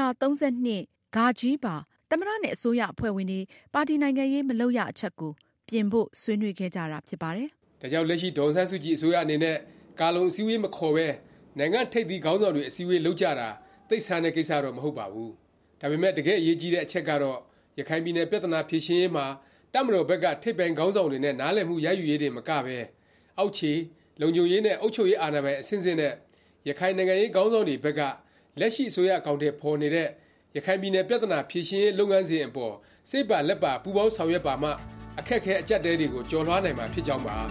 232 ဂါကြီးပါသမ္မတနဲ့အစိုးရအဖွဲ့ဝင်တွေပါတီနိုင်ငံရေးမလုပ်ရအချက်ကိုပြင်ဖို့ဆွေးနွေးခဲ့ကြတာဖြစ်ပါတယ်။ဒါကြောင့်လက်ရှိဒေါအောင်ဆန်းစုကြည်အစိုးရအနေနဲ့ကာလုံအစည်းအဝေးမခေါ်ဘဲနိုင်ငံထိပ်သီးခေါင်းဆောင်တွေအစည်းအဝေးလုပ်ကြတာသိဆန်းတဲ့ကိစ္စတော့မဟုတ်ပါဘူး။ဒါပေမဲ့တကယ်အရေးကြီးတဲ့အချက်ကတော့ရခိုင်ပြည်နယ်ပြဿနာဖြေရှင်းရေးမှာတပ်မတော်ဘက်ကထိပ်ပိုင်းခေါင်းဆောင်တွေနဲ့နားလည်မှုရယူရေးတွေမကဘဲအောက်ခြေလုံခြုံရေးနဲ့အုပ်ချုပ်ရေးအာဏာပိုင်အဆင့်ဆင့်နဲ့ရခိုင်နိုင်ငံရေးခေါင်းဆောင်တွေဘက်ကလက်ရှိအစိုးရအကောင့်ထဲပေါ်နေတဲ့ရခိုင်ပြည်နယ်ပြဿနာဖြေရှင်းရေးလုပ်ငန်းစဉ်အပေါ်စိတ်ပါလက်ပါပူးပေါင်းဆောင်ရွက်ပါမှအခက်ခဲအကျပ်တဲတွေကိုကျော်လွှားနိုင်မှာဖြစ်ကြောင်းပါ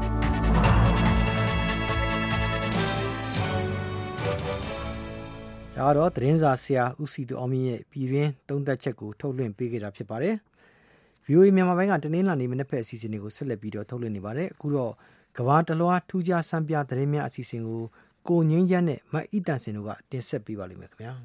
ဒါကတော့သတင်းစာဆရာဦးစီသူအောင်မြင့်ရဲ့ပြည်တွင်းသုံးသပ်ချက်ကိုထုတ်လွှင့်ပေးခဲ့တာဖြစ်ပါတယ်။ VOA မြန်မာပိုင်းကတနင်္လာနေ့မနေ့ဖက်အစီအစဉ်တွေကိုဆက်လက်ပြီးတော့ထုတ်လွှင့်နေပါတယ်။အခုတော့ကမ္ဘာတလွှားထူးခြားစံပြသတင်းများအစီအစဉ်ကိုကိုငင်းချမ်းနဲ့မအီတန်စင်တို့ကတင်ဆက်ပေးပါလိမ့်မယ်ခင်ဗျာ။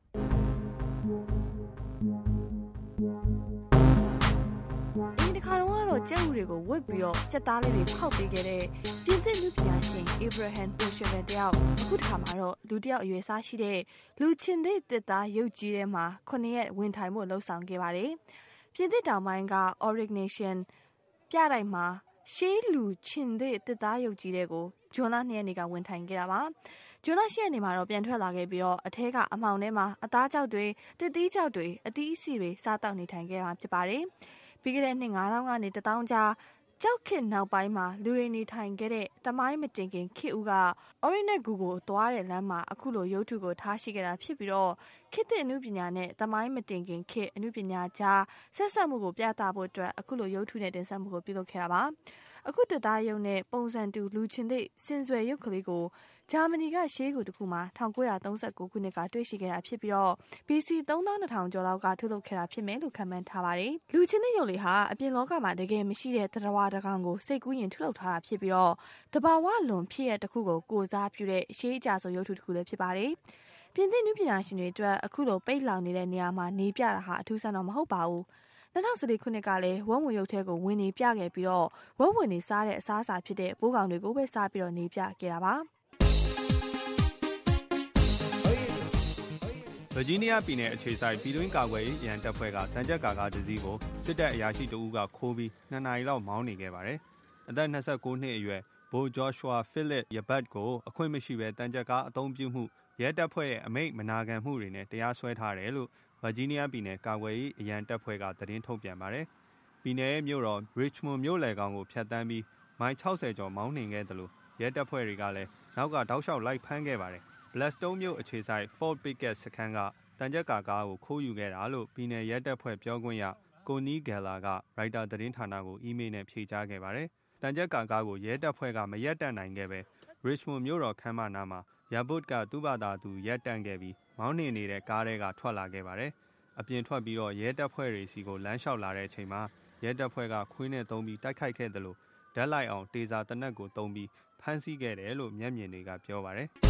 ကျက်ဥတွေကိုဝတ်ပြီးတော့စက်သားလေးတွေဖောက်ပေးခဲ့တဲ့ပြင်သစ်လူပညာရှင် Abraham Bourchier တယောက်အခုထာမှာတော့လူတယောက်အရွယ်စားရှိတဲ့လူချင်းသစ်တစ်သားရုပ်ကြီးထဲမှာ9ရက်ဝင်ထိုင်မှုလှုပ်ဆောင်ခဲ့ပါတယ်။ပြင်သစ်တောင်ပိုင်းက Auric Nation ပြတိုက်မှာရှေးလူချင်းသစ်တစ်သားရုပ်ကြီးတွေကိုဂျွန်လ2ရက်နေ့ကဝင်ထိုင်ခဲ့တာပါ။ဂျွန်လ10ရက်နေ့မှာတော့ပြန်ထွက်လာခဲ့ပြီးတော့အထက်ကအမှောင်ထဲမှာအသားကြောက်တွေတစ်သီးကြောက်တွေအသီးအဆီတွေစားတောက်နေထိုင်ခဲ့တာဖြစ်ပါတယ်။ပြီးခဲ့တဲ့နှစ်9000ကနေ1000ကြားကြောက်ခေတ်နောက်ပိုင်းမှာလူတွေနေထိုင်ခဲ့တဲ့တမိုင်းမတင်ခင်ခေတ်ဦးက Orinet Google သွားတဲ့လမ်းမှာအခုလိုရုပ်ထုကိုထားရှိခဲ့တာဖြစ်ပြီးတော့ခေတ်သစ်အမှုပညာနဲ့တမိုင်းမတင်ခင်ခေတ်အမှုပညာကြားဆက်ဆက်မှုကိုပြသဖို့အတွက်အခုလိုရုပ်ထုနဲ့တင်ဆက်မှုကိုပြုလုပ်ခဲ့တာပါအခုတသားရုပ်နဲ့ပုံစံတူလူချင်းသစ်စင်စွယ်ရုပ်ကလေးကိုဂျာမနီကရှေးကူတစ်ခုမှာ1939ခုနှစ်ကတွေ့ရှိခဲ့တာဖြစ်ပြီးတော့ BC 3200ကျော်လောက်ကထုတ်လုပ်ခဲ့တာဖြစ်မယ်လို့ခန့်မှန်းထားပါတယ်။လူချင်းသစ်ရုပ်လေးဟာအပြင်လောကမှာတကယ်မရှိတဲ့သတ္တဝါတစ်ကောင်ကိုစိတ်ကူးရင်ထုတ်လုပ်ထားတာဖြစ်ပြီးတော့တဘာဝလွန်ဖြစ်တဲ့တစ်ခုကိုကိုစားပြုတဲ့ရှေးအကြဆုံးရုပ်ထုတစ်ခုလည်းဖြစ်ပါတယ်။ပြင်သစ်နည်းပညာရှင်တွေအတွက်အခုလိုပိတ်လောင်နေတဲ့နေရာမှာနေပြတာဟာအထူးဆန်းတော့မဟုတ်ပါဘူး။ 2014ခုနှစ်ကလည်းဝက်ဝင်ရုပ်ထဲကိုဝင်နေပြခဲ့ပြီးတော့ဝက်ဝင်နေစားတဲ့အစားအစာဖြစ်တဲ့ပိုးကောင်တွေကိုပဲစားပြီးတော့နေပြခဲ့တာပါဗာဂျီးနီးယားပြည်နယ်အခြေစိုက်ပြည်တွင်းကာကွယ်ရေးရန်တပ်ဖွဲ့ကတန်ကြပ်ကားတစ်စီးကိုစစ်တပ်အရာရှိတဦးကခိုးပြီး2 နာရီလောက်မောင်းနေခဲ့ပါတယ်။အသက်29နှစ်အရွယ်ဗိုလ်ဂျော့ရှွာဖိလစ်ယဘတ်ကိုအခွင့်မရှိဘဲတန်ကြပ်ကားအသုံးပြုမှုရဲတပ်ဖွဲ့ရဲ့အမိန့်မနာခံမှုတွေနဲ့တရားစွဲထားတယ်လို့ဗာဂျီးနီးယားပြည်နယ်ကာကွယ်ရေးရန်တပ်ဖွဲ့ကသတင်းထုတ်ပြန်ပါတယ်။ပြည်နယ်ရဲ့မြို့တော် Richmond မြို့လယ်ကောင်ကိုဖျက်ဆီးပြီးမိုင်60ကျော်မောင်းနှင်ခဲ့တယ်လို့ရဲတပ်ဖွဲ့တွေကလည်းနောက်ကတောက်လျှောက်လိုက်ဖမ်းခဲ့ပါတယ်။ Blackstone မြို့အခြေစိုက် Fort Pickett စခန်းကတန်ကြပ်ကားကိုခိုးယူခဲ့တာလို့ပြည်နယ်ရဲတပ်ဖွဲ့ပြောခွင့်ရကိုနီးဂယ်လာကရိုက်တာသတင်းဌာနကိုအီးမေးလ်နဲ့ဖြေကြားခဲ့ပါတယ်။တန်ကြပ်ကားကိုရဲတပ်ဖွဲ့ကမရက်တန့်နိုင်ခဲ့ပဲ Richmond မြို့တော်ခမ်းမနားမှာရဘုတ်ကသူ့ဘာသာသူရက်တန့်ခဲ့ပြီးမောင်းနှင်နေတဲ့ကားထဲကထွက်လာခဲ့ပါတယ်။အပြင်ထွက်ပြီးတော့ရဲတပ်ဖွဲ့တွေစီကိုလမ်းလျှောက်လာတဲ့အချိန်မှာရဲတပ်ဖွဲ့ကခွေးနဲ့သုံးပြီးတိုက်ခိုက်ခဲ့တယ်လို့ဓာတ်လိုက်အောင်တေဇာတနက်ကိုသုံးပြီးဖမ်းဆီးခဲ့တယ်လို့မျက်မြင်တွေကပြောပါတယ်။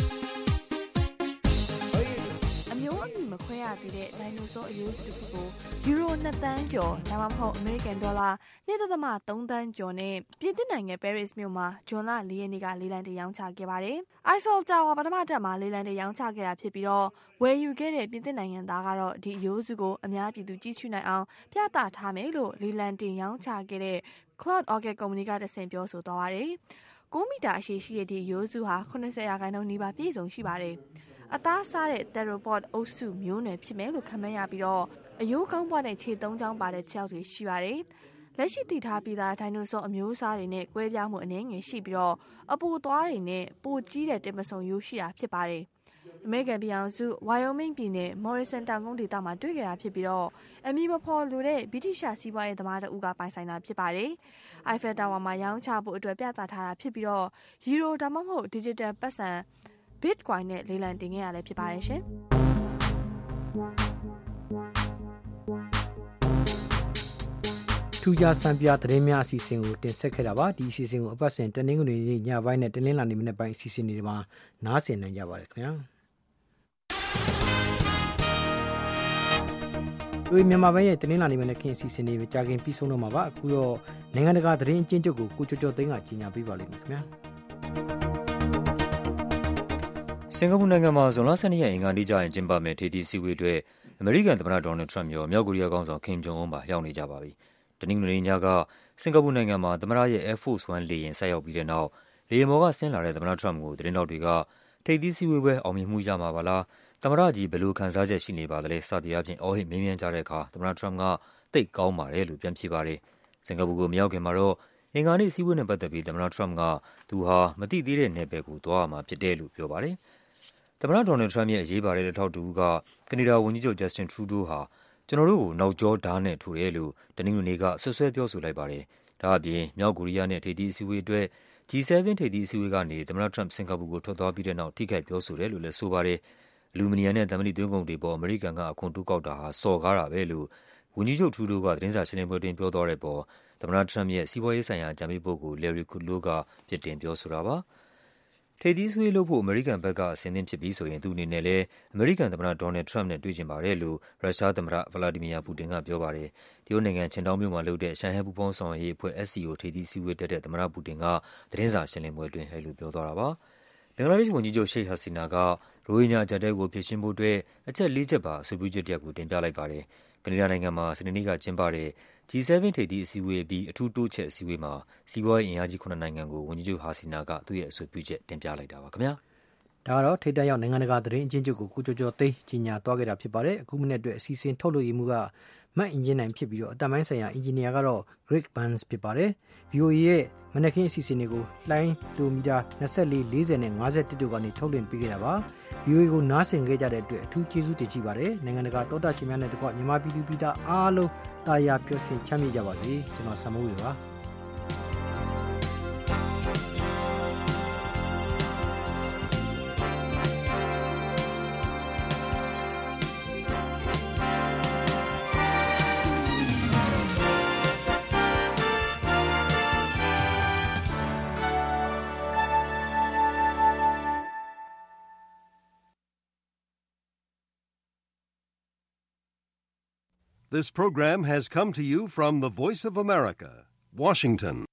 အမျိုးအမည်မခွဲရသေးတဲ့ဒိုင်နိုဆောအရိုးစုတစ်ခုကိုယူရို2 သန်းကျော်ဒါမှမဟုတ်အမေရိကန်ဒေါ်လာ1.3 သန်းကျော်နဲ့ပြင်သစ်နိုင်ငံပဲရစ်မြို့မှာဇွန်လ4 ရက်နေ့ကလေးလံတင်ရောင်းချခဲ့ပါတယ်။ Eiffel Tower ပထမတက်မှာလေးလံတင်ရောင်းချခဲ့တာဖြစ်ပြီးတော့ဝယ်ယူခဲ့တဲ့ပြင်သစ်နိုင်ငံသားကတော့ဒီအရိုးစုကိုအများပြည်သူကြည့်ရှုနိုင်အောင်ပြသထားမယ်လို့လေးလံတင်ရောင်းချခဲ့တဲ့ Cloud Orchid ကုမ္ပဏီကတဆင့်ပြောဆိုသွားပါတယ်။9 မီတာအရှည်ရှိတဲ့ဒီအရိုးစုဟာ80% နီးပါးပြည့်စုံရှိပါတယ်။အသားစားတဲ့ theropod အုပ်စုမျိုးနွယ်ဖြစ်မယ်လို့ခန့်မှန်းရပြီးတော့အယိုးကောင်းပွားတဲ့ခြေ3ချောင်းပါတဲ့ခြေထောက်တွေရှိပါတယ်။လက်ရှိတည်ထားပြီးသားဒိုင်နိုဆောအမျိုးအစားတွေနဲ့ကွဲပြားမှုအနည်းငယ်ရှိပြီးတော့အပိုသွားတွေနဲ့ပိုကြီးတဲ့တင်ပစုံရိုးရှိတာဖြစ်ပါတယ်။အမေရိကန်ပြည်ထောင်စု Wyoming ပြည်နယ် Morrison တောင်ကုန်းဒေသမှာတွေ့ခဲ့တာဖြစ်ပြီးတော့အမည်မဖော်လိုတဲ့ဗြိတိရှစီးပွားရေးသမားတဦးကပိုင်ဆိုင်တာဖြစ်ပါတယ်။ Eiffel Tower မှာရောင်းချဖို့အတွက်ပြသထားတာဖြစ်ပြီးတော့ယူရိုဒါမှမဟုတ် digital ပတ်စံBitcoin နဲ့လေးလံတင်ခဲ့ရလဲဖြစ်ပါတယ်ရှင်။ထူးခြားစံပြသတင်းများအစီအစဉ်ကိုတင်ဆက်ခဲ့တာပါ။ဒီအစီအစဉ်ကိုအပတ်စဉ်တနင်္ဂနွေနေ့ညပိုင်းနဲ့တနင်္လာနေ့မနက်ပိုင်းအစီအစဉ်တွေမှာနားဆင်နိုင်ကြပါတယ်ခင်ဗျာ။ဒီမြန်မာပိုင်းရဲ့တနင်္လာနေ့မနက်ခင်းအစီအစဉ်တွေကြာခင်ပြီးဆုံးတော့မှာပါ။အခုတော့နိုင်ငံတကာသတင်းအကျဉ်းချုပ်ကိုကိုကျော်ကျော်သိန်းကကြီးညာပေးပါလိမ့်မယ်ခင်ဗျာ။စင်ကာပူနိုင်ငံမှာဇွန်လ12ရက်အင်္ဂါနေ့ကျရင်ကျင်းပမယ့်ထိပ်သီးစည်းဝေးအတွက်အမေရိကန်သမ္မတဒေါ်နယ်ထရမ့်ရောမြောက်ကိုရီးယားခေါင်းဆောင်ကင်ဂျုံအွန်းပါရောက်နေကြပါပြီ။တနင်္ဂနွေနေ့ညကစင်ကာပူနိုင်ငံမှာသမ္မတရဲ့ Air Force One လေယာဉ်ဆိုက်ရောက်ပြီးတဲ့နောက်လေယာဉ်ပေါ်ကဆင်းလာတဲ့သမ္မတထရမ့်ကိုသတင်းထောက်တွေကထိပ်သီးစည်းဝေးပွဲအောင်မြင်မှုရမှာပါလားသမ္မတကြီးဘယ်လိုခံစားချက်ရှိနေပါသလဲစသည်အားဖြင့်အော်ဟစ်မေးမြန်းကြတဲ့အခါသမ္မတထရမ့်ကသိပ်ကောင်းပါတယ်လို့ပြန်ဖြေပါတယ်။စင်ကာပူကိုမရောက်ခင်မှာတော့အင်္ဂါနေ့စည်းဝေးနဲ့ပတ်သက်ပြီးသမ္မတထရမ့်ကသူဟာမသိသေးတဲ့နယ်ပယ်ကိုသွားရမှာဖြစ်တယ်လို့ပြောပါတယ်။သမ္မတဒေါ်နယ်ထရမ့်ရဲ့အရေးပါတဲ့လက်ထောက်တူကကနေဒါဝန်ကြီးချုပ်ဂျက်စတင်ထရူဒိုးဟာကျွန်တော်တို့ကိုနောက်ကျောဓာတ်နဲ့ထိုးတယ်လို့တနင်္ဂနွေနေ့ကဆွဆွဲပြောဆိုလိုက်ပါတယ်။ဒါအပြင်မြောက်ကိုရီးယားနဲ့ထိပ်သီးအစည်းအဝေးအတွက် G7 ထိပ်သီးအစည်းအဝေးကနေသမ္မတထရမ့်စင်ကာပူကိုထွက်သွားပြီးတဲ့နောက်ထိခိုက်ပြောဆိုတယ်လို့လည်းဆိုပါတယ်။အလူမီနီယံနဲ့သံမဏိသွင်းကုန်တွေပေါ်အမေရိကန်ကအခွန်တိုးကောက်တာဟာစော်ကားတာပဲလို့ဝန်ကြီးချုပ်ထရူဒိုးကသတင်းစာရှင်းလင်းပွဲတွင်ပြောသွားတဲ့ပေါ်သမ္မတထရမ့်ရဲ့စီးပွားရေးဆိုင်ရာအကြံပေးပုဂ္ဂိုလ် Larry Kudlow ကပြစ်တင်ပြောဆိုတာပါ။ထိပ်သီးဆွေးလုပ်ဖို့အမေရိကန်ဘက်ကအဆင်သင့်ဖြစ်ပြီးဆိုရင်သူအနေနဲ့လည်းအမေရိကန်သမ္မတဒေါ်နယ်ထရမ့်နဲ့တွေ့ချင်ပါတယ်လို့ရုရှားသမ္မတဗလာဒီမီယာပူတင်ကပြောပါတယ်။တရုတ်နိုင်ငံချင်တောင်းမြို့မှာလုပ်တဲ့ရှန်ဟဲပူပေါင်းဆောင်ရွက်ရေးအဖွဲ့ SCO ထိပ်သီးစည်းဝေးတက်တဲ့သမ္မတပူတင်ကသတင်းစာရှင်းလင်းပွဲတွင်အဲဒီလိုပြောသွားတာပါ။ဘင်္ဂလားဒေ့ရှ်ဝန်ကြီးချုပ်ရှိတ်ဟာစီနာကရိုဟင်ဂျာအကျပ်အတည်းကိုဖြေရှင်းဖို့အတွက်အချက် 4 ချက်ပါအဆိုပြုချက်တရပ်ကိုတင်ပြလိုက်ပါတယ်။ကနေဒါနိုင်ငံမှာစနေနေ့ကကျင်းပတဲ့ G7 ထိပ်သီးအစည်းအဝေးအပြီးအထူးတိုးချဲ့အစည်းအဝေးမှာစီးပွားရေးအင်အားကြီး9နိုင်ငံကိုဝန်ကြီးချုပ်ဟာစီနာကသူ့ရဲ့အဆိုပြုချက်တင်ပြလိုက်တာပါခင်ဗျာ။ဒါကတော့ထိပ်တန်းရောက်နိုင်ငံတကာသတင်းအကျဉ်းချုပ်ကိုကိုကျော်ကျော်သိန်းကြီးညာသွားခဲ့တာဖြစ်ပါတယ်။အခုမိနစ်အတွက်အစီအစဉ်ထုတ်လို့ရမှုကမတ်အင်ဂျင်နိုင်ဖြစ်ပြီးတော့အတမိုင်းဆိုင်ရာအင်ဂျင်နီယာကတော့ Greg Burns ဖြစ်ပါတယ်။ VOA ရဲ့မနက်ခင်းအစီအစဉ်တွေကိုလိုင်းလိုမီတာ24 40နဲ့51တို့ကနေထုတ်လွှင့်ပေးခဲ့တာပါ။ VOA ကိုနားဆင်ခဲ့ကြတဲ့အတွက်အထူးကျေးဇူးတင်ရှိပါတယ်။နိုင်ငံတကာတောတာရှင်များနဲ့တကွမြန်မာပြည်သူပြည်သားအားလုံးတာယာပျော်ရွှင်ချမ်းမြေ့ကြပါစေ။ကျွန်တော်ဆမ်မိုးရပါ This program has come to you from the Voice of America, Washington.